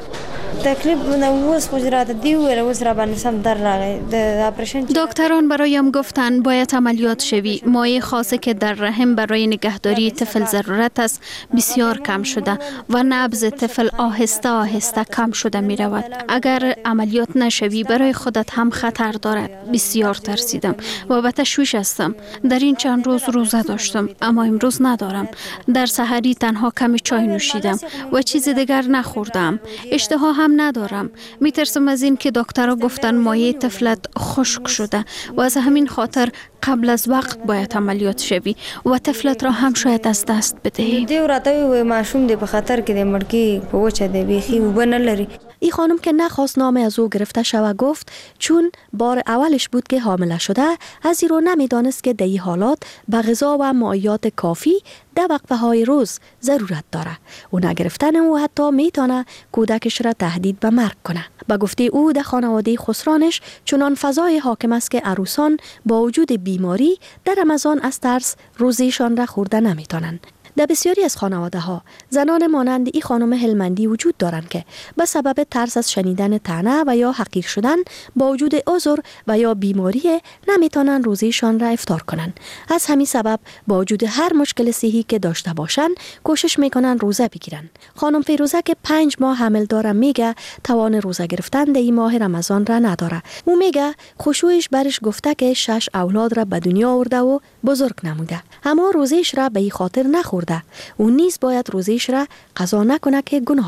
دکتران برایم گفتند باید عملیات شوی. مایع خاصی که در رحم برای نگهداری طفل ضرورت است بسیار کم شده و نبض طفل آهسته آهسته کم شده می رود. اگر عملیات نشوی برای خودت هم خطر دارد. بسیار ترسیدم و به تشویش هستم. در این چند روز روزه داشتم اما امروز ندارم. در سحری تنها کمی چای نوشیدم و چیز دیگر نخوردم. اشتها هم ندارم. میترسم از این که دکترها گفتن مایع طفلت خشک شده و از همین خاطر قبل از وقت باید عملیات شوی و طفلت را هم شاید از دست بدهی. دیو راته و معشوم دی په خطر کې د مړکی په وچه دی بیخي وبنه لري. این خانم که نخواست نام از او گرفته شود گفت چون بار اولش بود که حامله شده، از این رو نمیدانست که در این حالات به غذا و مایعات کافی در وقفه های روز ضرورت داره و نگرفتن او حتی میتونه کودکش را تهدید به مرگ کنه. با گفته او در خانواده خسرانش چنان فضای حاکم است که عروسان با وجود بیماری در رمضان از ترس روزیشان را خورده نمیتونن. در بسیاری از خانواده ها زنان مانند این خانم هلمندی وجود دارند که به سبب ترس از شنیدن طعنه و یا حقیر شدن با وجود عذر و یا بیماری نمیتونن روزیشان را افطار کنند. از همین سبب با وجود هر مشکل صحی که داشته باشند کوشش میکنن روزه بگیرن. خانم فیروزه که پنج ماه حمل داره میگه توان روزه گرفتن در این ماه رمضان را نداره. او میگه خشوعش برش گفته که شش اولاد را به دنیا آورده و بزرگ نموده، اما روزیش را به این خاطر نخورده. او نیز باید روزیش را قضا نکنه که گناه داره.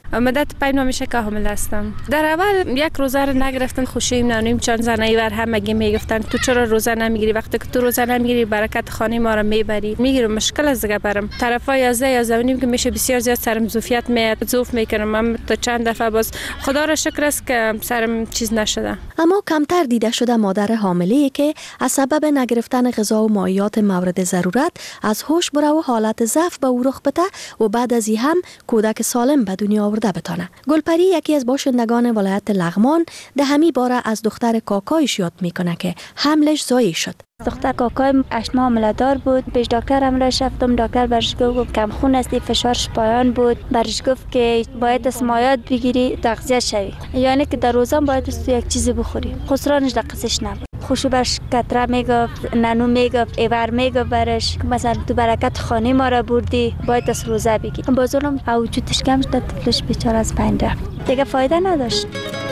مدت پنج ماه میشه که حامله هستم. در اول یک روزه رو نگرفتن، خوشیم نانیم چند زنایی ور همگی میگفتن تو چرا روزه نمیگیری؟ وقتی که تو روزه نمیگیری برکت خانه ما رو میبری. میگیرم مشکل از دیگه برم. طرفای یازده یازده نیم که میشه بسیار زیاد سرم زوفیت میاد، زوف میکنم. من تا چند دفعه باز خدا را شکر است که سرم چیز نشده. اما کمتر دیده شده مادر حامله‌ای که از سبب نگرفتن غذا و مایعات مورد ضرورت از هوش بره و حالت ضعف به او رخ بده و بعد از این هم کودک سالم به دنیا آورده بتانه. گلپری یکی از باشندگان ولایت لغمان ده همی باره از دختر کاکایش یاد میکنه که حملش ضایع شد. دختر کاکایم هشت ماه حامله دار بود. پیش دکتر هم رفتم. دکتر برش گفت کم خون هستی، فشارش پایان بود. برش گفت که باید اسمایات بگیری، تغذیه شوی، یعنی که در روزان باید تو یک چیزی بخوری. خسرانش در قصش نبود. خوشو برش کتره میگفت، ننو میگفت، ایور میگفت برش مثلا تو برکت خانه ما را بردی، باید از روزه بگیری. بازونم وجودش کم شد، طفلش بیچاره از پایین رفت. دیگه فایده نداشت.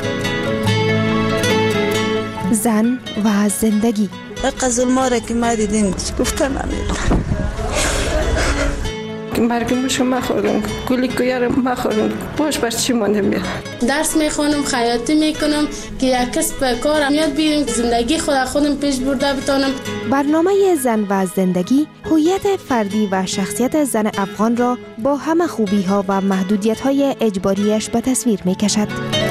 زن و زندگی. قزل ما را که ما دیدیم گفتن نمیدونم مرگم شما خوردم، گلی کویارم ما خوردم، باش بر چی مانده میاد. درس میخونم، خیاطی میکنم که یک کسب کارم یاد بگیرم، زندگی خود خودم پیش برده بتونم. برنامه زن و زندگی هویت فردی و شخصیت زن افغان را با همه خوبی ها و محدودیت های اجباریش به تصویر میکشد.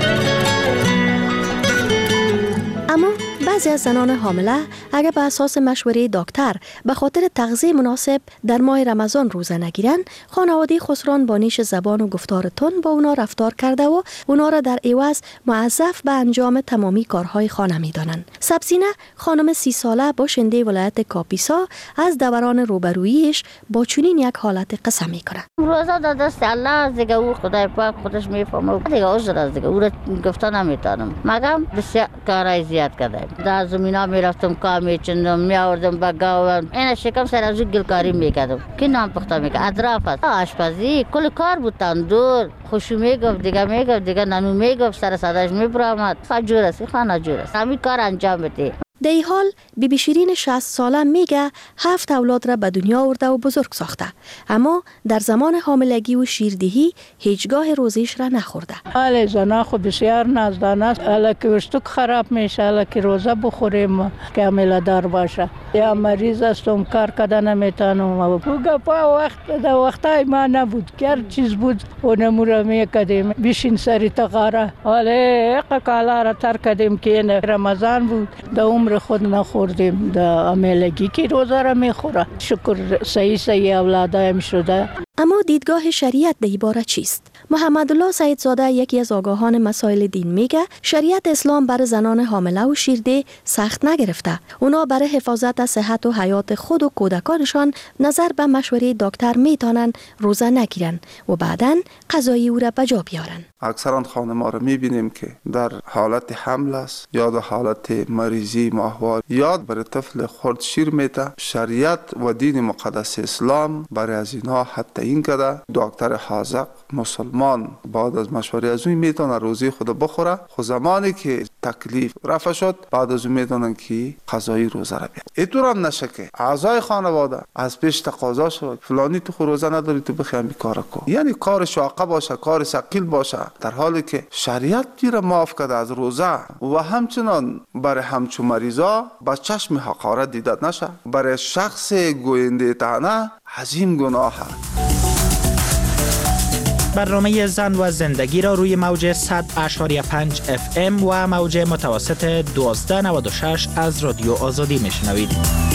اما بعضی از زنان حامله اگر به اساس مشوره دکتر به خاطر تغذیه مناسب در ماه رمضان روزه نگیرن، خانواده خسران با نیش زبان و گفتار تند با اونا رفتار کرده و اونا را در عوض موظف به انجام تمامی کارهای خانه می‌دانند. سبزینه خانم سی ساله باشنده ولایت کاپیسا از دوران روبروییش با چنین یک حالت قصه می‌کنه. روزه در دست الله است دیگه، او خدای پاک خودش میفهمه دیگه، عذر است دیگه، او را گفتن نمیتونم. مگم بسیار کارای زیاد کردم. در زمینا میرفتم کار میچندم، میآوردم به گاو، این شکم سر از گلکاری میکردم که نام پخته میکرد، اطراف است، آشپزی کل کار بود، تندور خوشو میگفت دیگه، میگفت دیگه نانو میگفت، سر صداش میبرامد، خجور است، خانه جور است، همین کار انجام بده. در این حال بی بی شیرین شصت ساله میگه هفت اولاد را به دنیا آورده و بزرگ ساخته، اما در زمان حاملگی و شیردهی هیچگاه روزیش را نخورده. حال زنا خو بسیار نازدانه است، حالا که وشتوک خراب میشه، حالا که روزه بخوریم که حامله دار باشه، یا مریض استم کار کده نمیتونم. و گپا وقت در وقتای ما نبود که هر چیز بود و نمورا میکدیم، بیشین سری تغاره، حالا اقا را تر کدیم که رمضان بود، در عمر خود نخوردیم، در حاملگی که روزه را میخوره. شکر صحیح صحیح اولادایم شده. اما دیدگاه شریعت در این باره چیست؟ محمد الله سیدزاده یکی از آگاهان مسائل دین میگه شریعت اسلام برای زنان حامله و شیرده سخت نگرفته. اونا برای حفاظت از صحت و حیات خود و کودکانشان نظر به مشوره دکتر میتونن روزه نگیرن و بعداً قضای او را بجا بیارن. اکثرا خانم‌ها را میبینیم که در حالت حمل است یا در حالت مریضی ماهوار یاد برای طفل خرد شیر میده. شریعت و دین مقدس اسلام برای از اینا حتی این کده دکتر حاذق مسلمان بعد از مشوره از اون میتونه روزی خود بخوره، خود زمانی که تکلیف رفع شد بعد از اون میتونن که قضایی روزه را بیاره. اینطور هم نشه که اعضای خانواده از پیش تقاضا شد فلانی تو خود روزه نداری تو بخی همین کارا کن، یعنی کار شاقه باشه، کار ثقیل باشه، در حالی که شریعت دیره معاف کرده از روزه و همچنان برای همچو مریضا با چشم حقارت دیده نشه. برای شخص گوینده تنه عظیم گناه هست. برنامه زن و زندگی را روی موج صد اشاری پنج اف ام و موج متوسط دوازده نود و شش از رادیو آزادی میشنوید.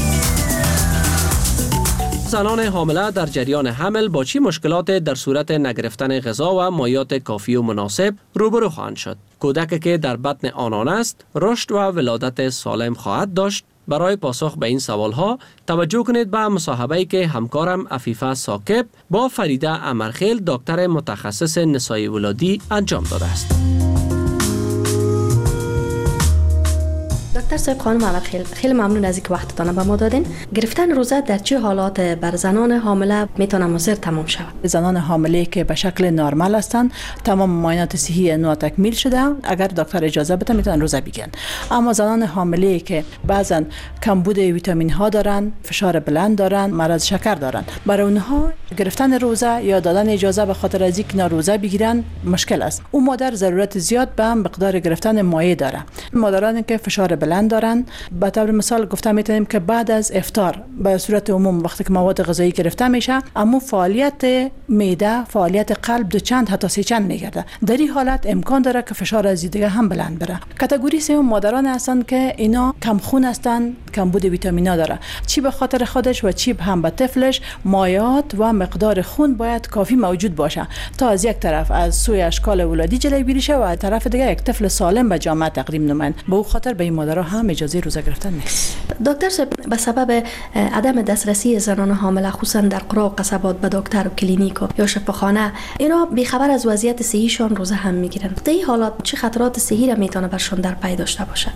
زنان حامله در جریان حمل با چی مشکلات در صورت نگرفتن غذا و مایعات کافی و مناسب روبرو خواهند شد؟ کودکی که در بطن آنان است رشد و ولادت سالم خواهد داشت؟ برای پاسخ به این سوالها توجه کنید به مصاحبه‌ای که همکارم عفیفه ثاقب با فریده امرخیل دکتر متخصص نسای ولادی انجام داده است. دکتر صاحب خانم امرخیل، خیلی ممنون از اینکه وقتتان به ما دادین. گرفتن روزه در چه حالات بر زنان حامله میتونه مضر تمام شود؟ زنان حامله که به شکل نرمال هستند، تمام معاینات صحی نو تکمیل شده، اگر دکتر اجازه بده میتونن روزه بگیرن. اما زنان حامله که بعضن کمبود ویتامین ها دارن، فشار بلند دارن، مرض شکر دارن، برای اونها گرفتن روزه یا دادن اجازه به خاطر از اینکه روزه بگیرن مشکل است. اون مادر ضرورت زیاد به مقدار گرفتن مایع داره. مادرانی که فشار بلند دارن، به طور مثال گفتم میتونیم که بعد از افطار به صورت عموم وقتی که مواد غذایی گرفته میشه، اما فعالیت معده، فعالیت قلب دو چند حتی سه چند میگرده. در این حالت امکان داره که فشار از دیگه هم بلند بره. کاتگوری سوم مادران هستند که اینا کم خون هستند، کمبود ویتامینا داره. چی به خاطر خودش و چی هم به طفلش، مایعات و مقدار خون باید کافی موجود باشه تا از یک طرف از سوی اشکال ولادی جلوگیری شه و از طرف دیگه یک طفل سالم به جامعه تقدیم نمایند. به او خاطر به این مادرها هم اجازه روزه گرفتن نیست. دکتر صاحب، به سبب عدم دسترسی زنان حامله خصوصا در قرى و قصبات به دکتر و کلینیک و یا شفاخانه، اینا بیخبر از وضعیت صحیشان روزه هم میگیرن. در این حالات چه خطرات صحی را میتونه برشون در پی داشته باشه؟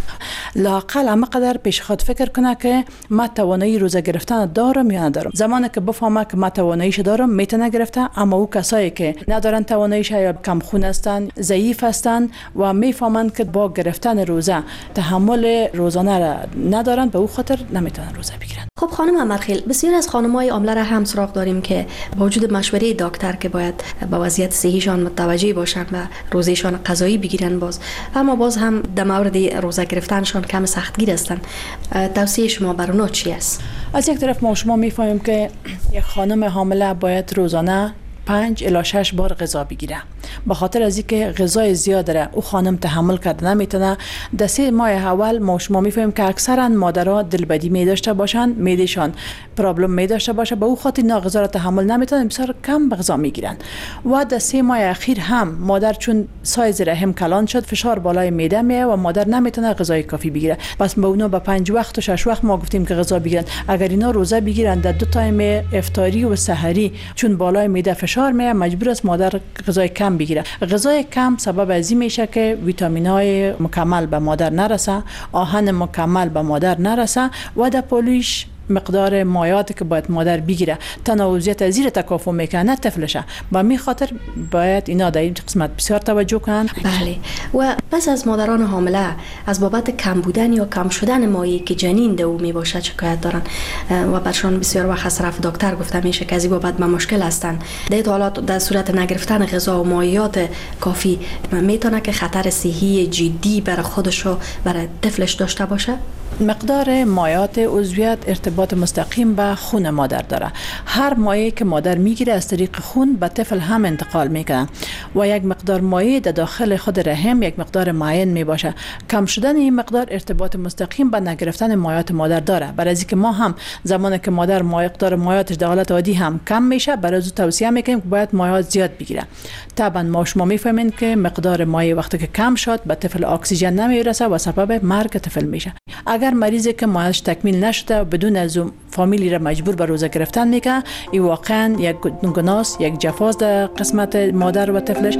لاقل همه قدر پیش خود فکر کنه که ما توانایی روزه گرفتن دارم یا ندارم. زمانی که بفهمه که ما تواناییش دارم میتونه گرفته، اما او کسایی که ندارن تواناییش یا کم خون هستن، ضعیف هستن و میفهمن که با گرفتن روزه تحمل روزانه را ندارن، به او خاطر نمیتونن روزه بگیرن. خب خانم امرخیل، بسیار از خانم‌های عامله را هم سراغ داریم که با وجود مشوره دکتر که باید با وضعیت صحیشان متوجه باشن و روزهشان غذایی بگیرن، باز اما باز هم در مورد روزه گرفتنشان کم سختگیر هستن. توصیه شما بر اونها چی است؟ از یک طرف ما شما میفهمیم که یک خانم حامله باید روزانه پنج الی شش بار غذا بگیره. به خاطر از اینکه غذای زیاد داره او خانم تحمل کرده نمیتونه. در سه ماه اول ما شما میفهمیم که اکثرا مادرها دلبدی می داشته باشن، معدهشان پرابلم می داشته باشه، به او خاطر اینا غذا را تحمل نمیتونن، بسیار کم غذا میگیرن. و در سه ماه اخیر هم مادر چون سایز رحم کلان شد، فشار بالای معده میاد و مادر نمیتونه غذای کافی بگیره. پس به اونا به پنج وقت و شش وقت ما گفتیم که غذا بگیرن. اگر اینا روزه بگیرن در دو تایم افطاری و سحری، چون بالای معده فشار میاد، مجبور است مادر غذای کم بگیره. غذای کم سبب از این میشه که ویتامین‌های مکمل به مادر نرسه، آهن مکمل به مادر نرسه و در پولیش مقدار مایعاتی که باید مادر بگیره تناوزیت از زیر تکافو میکنه طفلشه. با می خاطر باید اینا در این قسمت بسیار توجه کنن. بله. و پس از مادران حامله از بابت کم بودن یا کم شدن مایع که جنین دو می باشه شکایت دارن و برشان بسیار وقت از طرف دکتر گفته میشه که از این بابت به مشکل هستن، در این حالات در صورت نگرفتن غذا و مایعات کافی میتونه که خطر صحی جدی برای خودش و برای طفلش داشته باشه. مقدار مایعات عضویت ارتباط مستقیم به خون مادر داره. هر مایعی که مادر میگیره از طریق خون به طفل هم انتقال میکنه و یک مقدار مایع در داخل خود رحم یک مقدار معین میباشه. کم شدن این مقدار ارتباط مستقیم به نگرفتن مایعات مادر داره. برای اینکه ما هم زمانی که مادر مقدار مایعاتش در حالت عادی هم کم میشه، برای از توصیه میکنیم که باید مایعات زیاد بگیره. طبعا ما شما میفهمین که مقدار مایع وقتی که کم شد به طفل اکسیژن نمیرسه و سبب مرگ طفل میشه. اگر مریضی که مایعش تکمیل نشده و بدون از فامیلی را مجبور به روزه گرفتن میکنه، این واقعا یک گناست، یک جفاست در قسمت مادر و طفلش.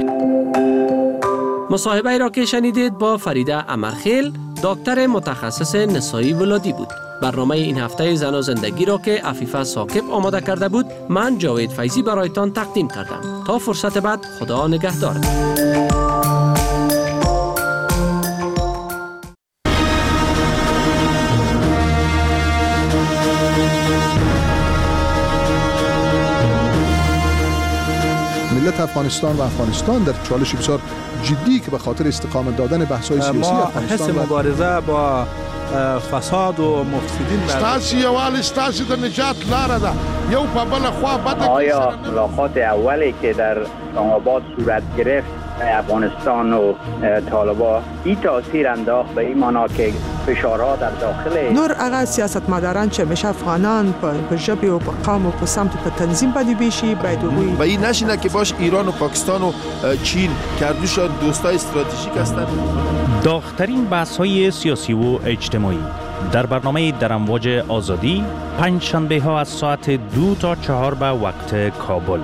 مصاحبه را که شنیدید با فریده امرخیل، دکتر متخصص نسایی ولادی بود. برنامه این هفته زن و زندگی را که عفیفه ثاقب آماده کرده بود، من جاوید فیضی برایتان تقدیم کردم. تا فرصت بعد، خدا نگهدار. ملت افغانستان و افغانستان در چالش بسیار جدی که به خاطر استقامت دادن بحث‌های سیاسی افغانستان ما حس مبارزه با فساد و مفسدین ستاسي یوال ستاسي د نجات لاره ده یو په بل خوا بده. آیا ملاقات اولی که در اسلام آباد صورت گرفت افغانستان و طالبان این تاثیر انداخت به این معنا که فشارها در داخل نور هغه سیاستمداران چې همیشه افغانان په ژبې او په قوم او په سمت په تنظیم باندې بیشي باید وګوري و این نشینه که باش ایران و پاکستان و چین کردوش دوستای استراتژیک هستند. داغ‌ترین بحث‌های سیاسی و اجتماعی در برنامه در امواج آزادی پنج شنبه ها از ساعت دو تا چهار به وقت کابل.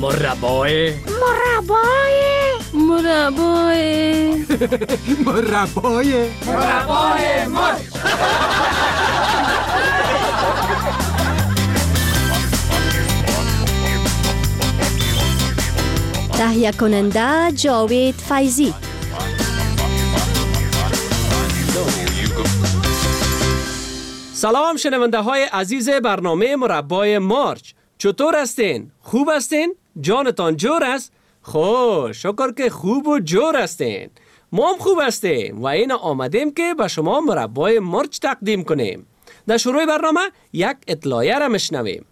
مربای مربای مربای مربای مربای مرچ. تهیه کننده جاوید فیضی. سلام شنونده های عزیز برنامه مربای مارچ، چطور هستین؟ خوب هستین؟ جانتان جور است؟ خب شکر که خوب و جور هستین. ما هم خوب هستیم و این آمدیم که به شما مربای مارچ تقدیم کنیم. در شروع برنامه یک اطلاعیه را میشنویم.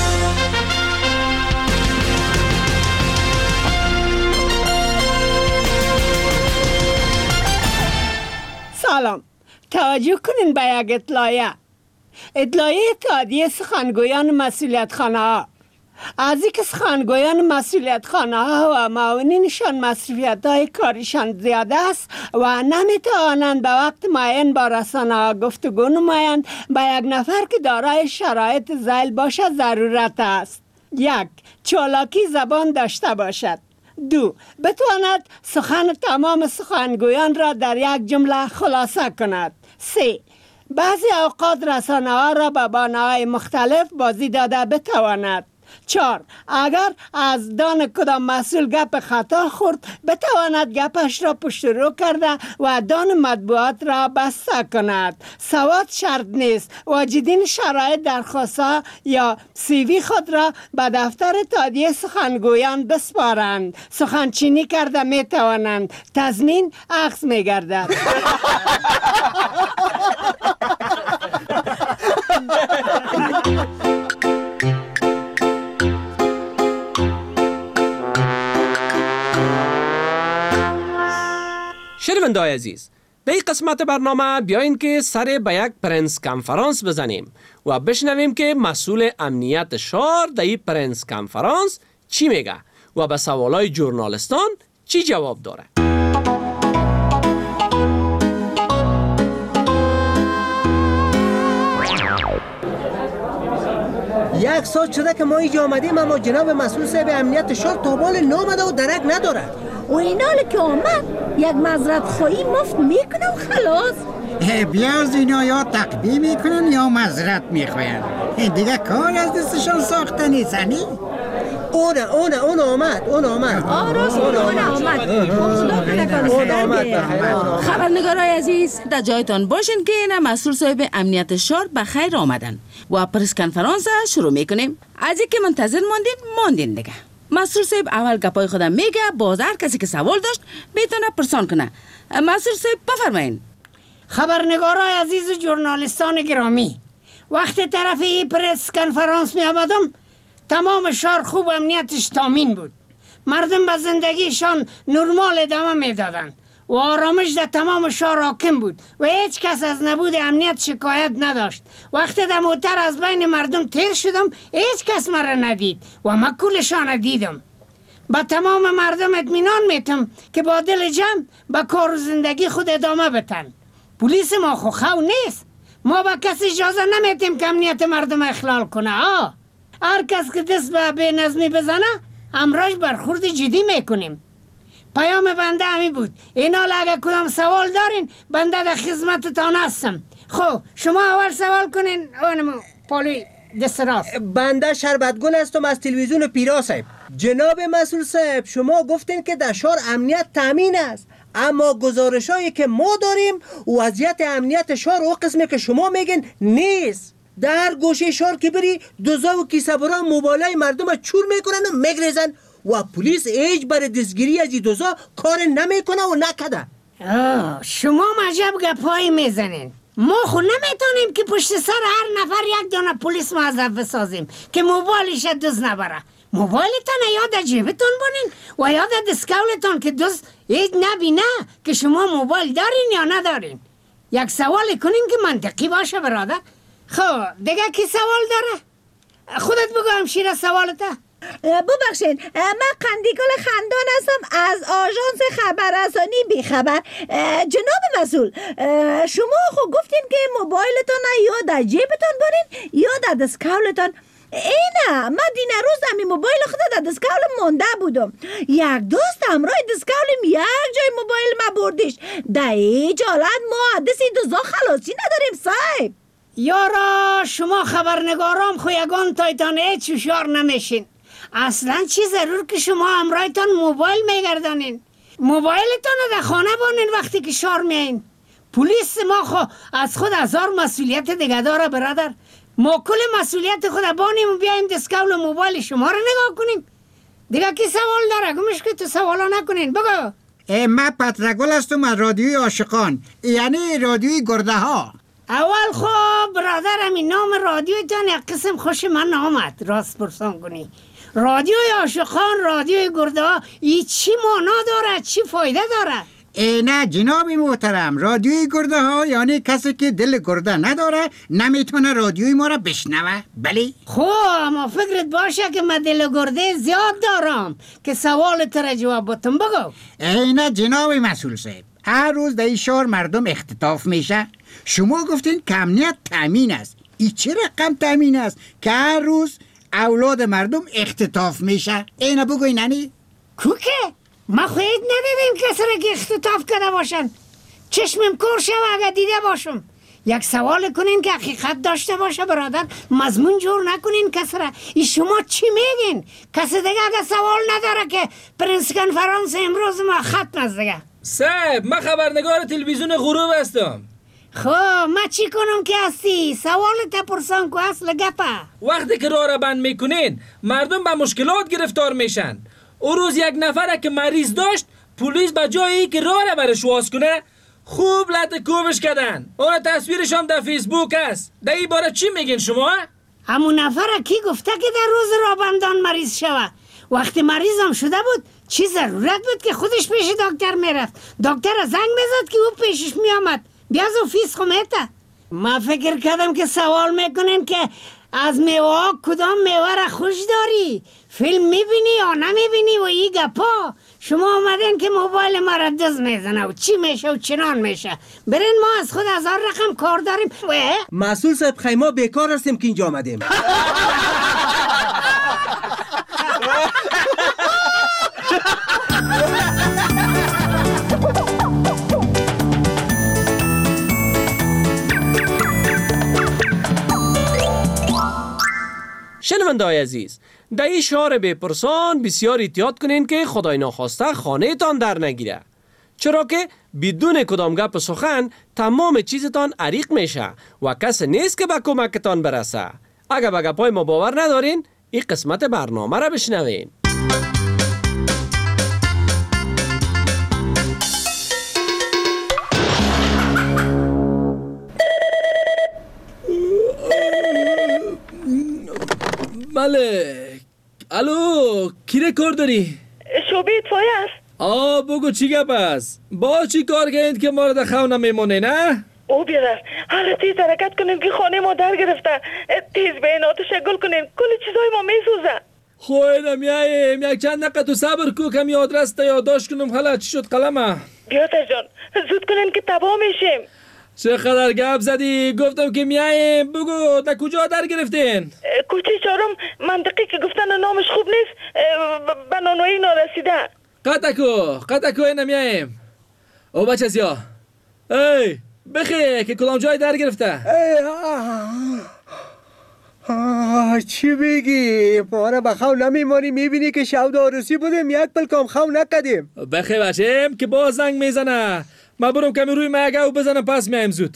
سلام، توجه کنین به یک اطلاعیه. اطلاعیه اتحادیه سخنگویان مسئولیت خانه ها. از اینکه سخنگویان مسئولیت خانه ها و معاونینشان مصروفیت های کاریشان زیاده است و نمیتوانند به وقت معین با رسانه ها گفتگو نمایند، به یک نفر که دارای شرایط ذیل باشد ضرورت است. یک، چالاکی زبان داشته باشد. دو، بتواند سخن تمام سخنگویان را در یک جمله خلاصه کند. سه، بعضی اوقات رسانه ها را به بانه‌های مختلف بازی داده بتواند. چهار، اگر از دان کدام مسئول گپ خطا خورد بتواند گپش را پشت رو کرده و دان مطبوعات را بسته کند. سواد شرط نیست. واجدین شرایط درخواست یا سیوی خود را به دفتر اتحادیه سخنگویان بسپارند. سخنچینی کرده می توانند. تضمین اخذ می گردد. شنونده‌های عزیز، در این قسمت برنامه بیاین که سر به یک پرنس کنفرانس بزنیم و بشنویم که مسئول امنیت شهر در این پرنس کنفرانس چی میگه و به سوالای ژورنالیستان چی جواب داره. یک ساعت شده که ما اینجا آمدیم اما جناب مسئول صاحب امنیت شهر تا بال نامده و درک نداره. و این حال که آمد یک معذرت خواهی مفت میکنه و خلاص. بیاز اینا یا تقدیم میکنن یا معذرت میخواین. دیگه کار از دستشان ساخته نیستنی؟ اونه اونه اون آمد اون آمد آراست اون آمد اون آمد. خبرنگارای عزیز، در جایتان باشین که این مسئول صاحب امنیت شهر به خیر آمدن و پرس کنفرانس شروع میکنیم. از اینکه منتظر ماندین ماندین دیگه. مسئول صاحب اول گپای خودم میگه، باز هر کسی که سوال داشت میتونه پرسان کنه. مسئول صاحب بفرمایین. خبرنگارای عزیز و ژورنالیستان گرامی، وقتی طرف این پرس کنفرانس می آمدم تمام شهر خوب امنیتش تامین بود. مردم به زندگیشان نرمال ادامه میدادند و آرامش در تمام شهر حاکم بود و هیچ کس از نبود امنیت شکایت نداشت. وقتی در موتر از بین مردم تیر شدم هیچ کس مرا ندید و من کلشان دیدم. با تمام مردم اطمینان میتم که با دل جمع به کار و زندگی خود ادامه بتن. پلیس ما خو خو نیست. ما با کسی اجازه نمیتیم که امنیت مردم اخلال کنه. آه هر کس که دست به بی نظمی بزنه امراش برخورد جدی میکنیم. پیام بنده همی بود. این حال اگر کدام سوال دارین بنده در خدمتتان هستم. خب شما اول سوال کنین. اونم پالی دست راست. بنده شربتگل هستم از تلویزیون پیرا صاحب. جناب مسئول صاحب، شما گفتین که در شهر امنیت تامین است، اما گزارش هایی که ما داریم وضعیت امنیت شهر و قسمی که شما میگین نیست. در گوشه شهر که بری دوزا و کیسه برا موبایلای مردم رو چور میکنن و میگریزن و پلیس ایج برای دستگیری از این دوزا کار نمیکنه و نکده. شما مجب گپایی میزنین. ما خو نمیتونیم که پشت سر هر نفر یک دانه پلیس موظف بسازیم که موبایلش دزد نبره. موبایلتان یا در جیبتان بانین و یا در دستکولتان که دزد هیچ نبینه که شما موبایل دارین یا ندارین. یک سوال کنین که منطقی باشه برادر. خب دیگه کی سوال داره؟ خودت بگو همشیره سوالته. ببخشین، من قندیگل خندان هستم از آژانس خبررسانی بیخبر. جناب مسئول، شما خب گفتین که موبایلتان یا در جیبتان بارین یا در دستکولتان. اینه من دین روز امی موبایل خدا در دستکول مونده بودم. یک دوست همراه دستکولم یک جای موبایل ما بردش. در ای جالت ما حدثی دوزا خلاصی نداریم صاحب. یارا شما خبرنگارام خو یگان تایتان هیچ هوشیار نمیشین. اصلا چی ضرور که شما همراهتان موبایل میگردانین؟ موبایلتان رو در خانه بانین وقتی که شار میین. پلیس ما خو از خود هزار مسئولیت دیگه داره برادر. ما کل مسئولیت خود بانیم و بیایم دستکول موبایل شما رو نگاه کنیم. دیگه کی سوال داره؟ گمش که تو سوالا نکنین. بگو. من پترگل هستم از رادیوی عاشقان، یعنی رادیوی گرده ها. اول خب برادر همین نام رادیویتان یک قسم خوش من آمد راست پرسان کنی. رادیوی عاشقان، رادیوی گرده ها، ای چی معنا داره؟ چی فایده داره؟ ای نه جناب محترم، رادیوی گرده ها یعنی کسی که دل گرده نداره نمیتونه رادیوی ما را بشنوه. بله خب اما فکرت باشه که من دل گرده زیاد دارم که سوال تر جواب بتم. بگو. ای نه جناب مسئول صاحب، هر روز در این شهر مردم اختطاف میشه. شما گفتین که امنیت تامین است. ای چه رقم تامین است که هر روز اولاد مردم اختطاف میشه؟ اینو بگوی ننی. کوکه ما خواهید ندیدیم کسی را که اختطاف کرده باشن. چشمم کور شو اگه دیده باشم. یک سوال کنین که حقیقت داشته باشه برادر، مضمون جور نکنین کسی را. ای شما چی میگین؟ کسی دیگه اگه سوال نداره که پرنس کنفرانس امروز ما ختم است دیگه. صاحب من خبرنگار تلویزیون غروب هستم. خب من چی کنم که هستی؟ سوال تپرسان که اصل گپه. وقتی که راه را بند میکنین مردم به مشکلات گرفتار میشن. او روز یک نفره که مریض داشت پلیس به جایی که راه را برش واز کنه خوب لط کوبش کردن. اون تصویرش هم در فیسبوک است. در این باره چی میگین شما؟ همون نفره کی گفته که در روز راه بندان مریض شوه؟ وقتی مریض هم شده بود چی ضرورت بود که خودش پیش دکتر میرفت؟ دکتر زنگ میزد که او پیشش میامد. بیاز و فیس خمیته. ما فکر کردم که سوال میکنین که از میوه ها کدام میوه را خوش داری؟ فیلم میبینی یا نمیبینی و ای گپا؟ شما آمدین که موبایل ما را دز میزنه و چی میشه و چنان میشه. برین ما از خود هزار رقم کار داریم. مسئول صاحب خیما بیکار هستیم که اینجا آمدیم. شنونده‌های عزیز، در این شهر بپرسان بسیار احتیاط کنین که خدای ناخواسته خانه تان در نگیره، چرا که بدون کدام گپ و سخن تمام چیزتان عریق میشه و کس نیست که به کمکتان برسه. اگر به گپای ما باور ندارین این قسمت برنامه را بشنوین. بله. الو کی کار داری؟ شعبه اطفایی است. آه بگو چی گپ است؟ با چی کار کردید که ما رو در خونه میمونه نه؟ او بیادر حالا تیز حرکت کنیم که خانه ما در گرفته. تیز به این آتش گل کنیم کل چیزای ما میسوزه. خویدم میایم یک چند دقیقه تو صبر کو کمی آدرس تا یادداشت کنم. حالا چی شد قلمه؟ بیادر جان زود کنین که تباه میشیم. چقدر گپ زدی؟ گفتم که میایم. بگو تا کجا در گرفتین؟ کوچه چهارم منطقی که گفتن نامش خوب نیست به نانوایی نارسیده. قطعکو قطعکو اینم میایم. او بچه زیا ای بخی که کدام جای در گرفته؟ چی بگی؟ ما را به خو نمیمانی. میبینی که شود آرسی بودیم یک پلکام خو نکدیم. بخی بچیم که باز زنگ میزنه. ما برم کمی روی مگه و بزنم پس میایم زود.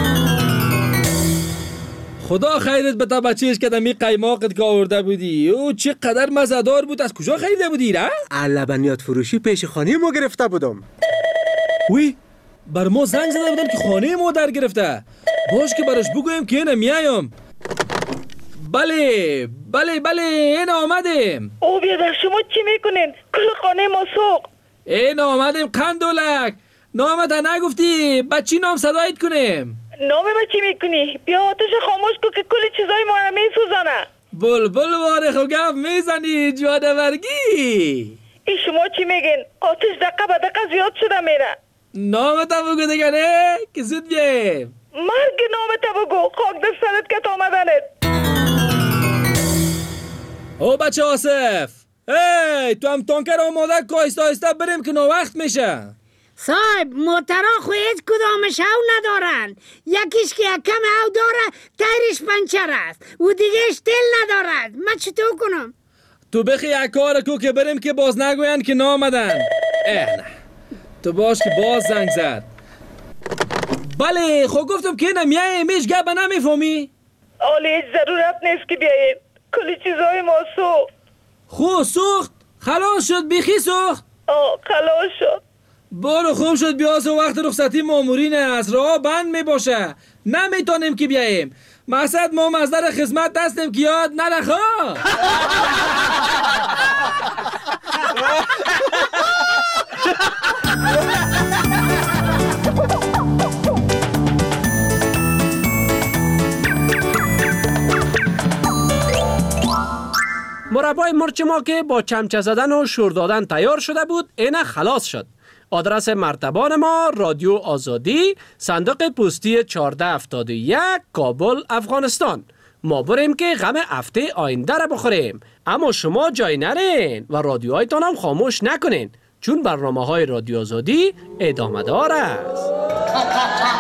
خدا خیرت بتا بچهش که دمی قیماقت که آورده بودی او چقدر مزه‌دار بود. از کجا خریده بودی را؟ لبنیات فروشی پیش خانه ما گرفته بودم. وی بر ما زنگ زده بودن که خانه ما در گرفته. باش که براش بگویم که اینه میایم. بله بله بله این آمدیم. او بیادر شما چی میکنین؟ کل خانه ما سوق. این آمدیم قندولک. نامت نگفتی بچی نام صدایت کنیم؟ نام بچی میکنی؟ بیا آتش خاموش کن که کل چیزای ما را میسوزانه. بلبل واره خو گفت میزنی جوانورگی. ای شما چی میگین؟ آتش دقیقه به دقیقه زیاد شده میره. نامت بگو دیگه نه که زود بیاییم. مرگ نامت بگو خاک در سرت کت آمدنت. او بچه آصف، ای تو هم تانکر آماده که آیسته آیسته بریم که وقت میشه. صاحب موترا خو هیچ کدامش او ندارن. یکیش که یک کم او داره تایرش پنچر است و دیگهش تل ندارد. من چطور کنم؟ تو بخی یک کار کو که بریم که باز نگوین که نامدن. اه نه تو باش که باز زنگ زد. بله خب گفتم که نمیایی میش گبه نمیفهمی؟ آلی هیچ ضرورت نیست که بیایید، کلی چیزای ما سوخت. خو سوخت؟ خلاص شد بیخی سوخت؟ آه خلاص شد. برو خوب شد بیاز و وقت رخصتی مامورینه از راه بند می باشه، نمیتونیم که بیاییم. مقصد ما مصدر خدمت دستیم که یاد نرخوا. مربای مرچ ما که با چمچه زدن و شور دادن تیار شده بود اینه خلاص شد. آدرس مرتبان ما رادیو آزادی، صندوق پستی چهارده هفتاد و یک، کابل، افغانستان. ما بریم که غم هفته آینده را بخوریم، اما شما جای نرین و رادیوهایتان هم خاموش نکنین، چون برنامه های رادیو آزادی ادامه دار است.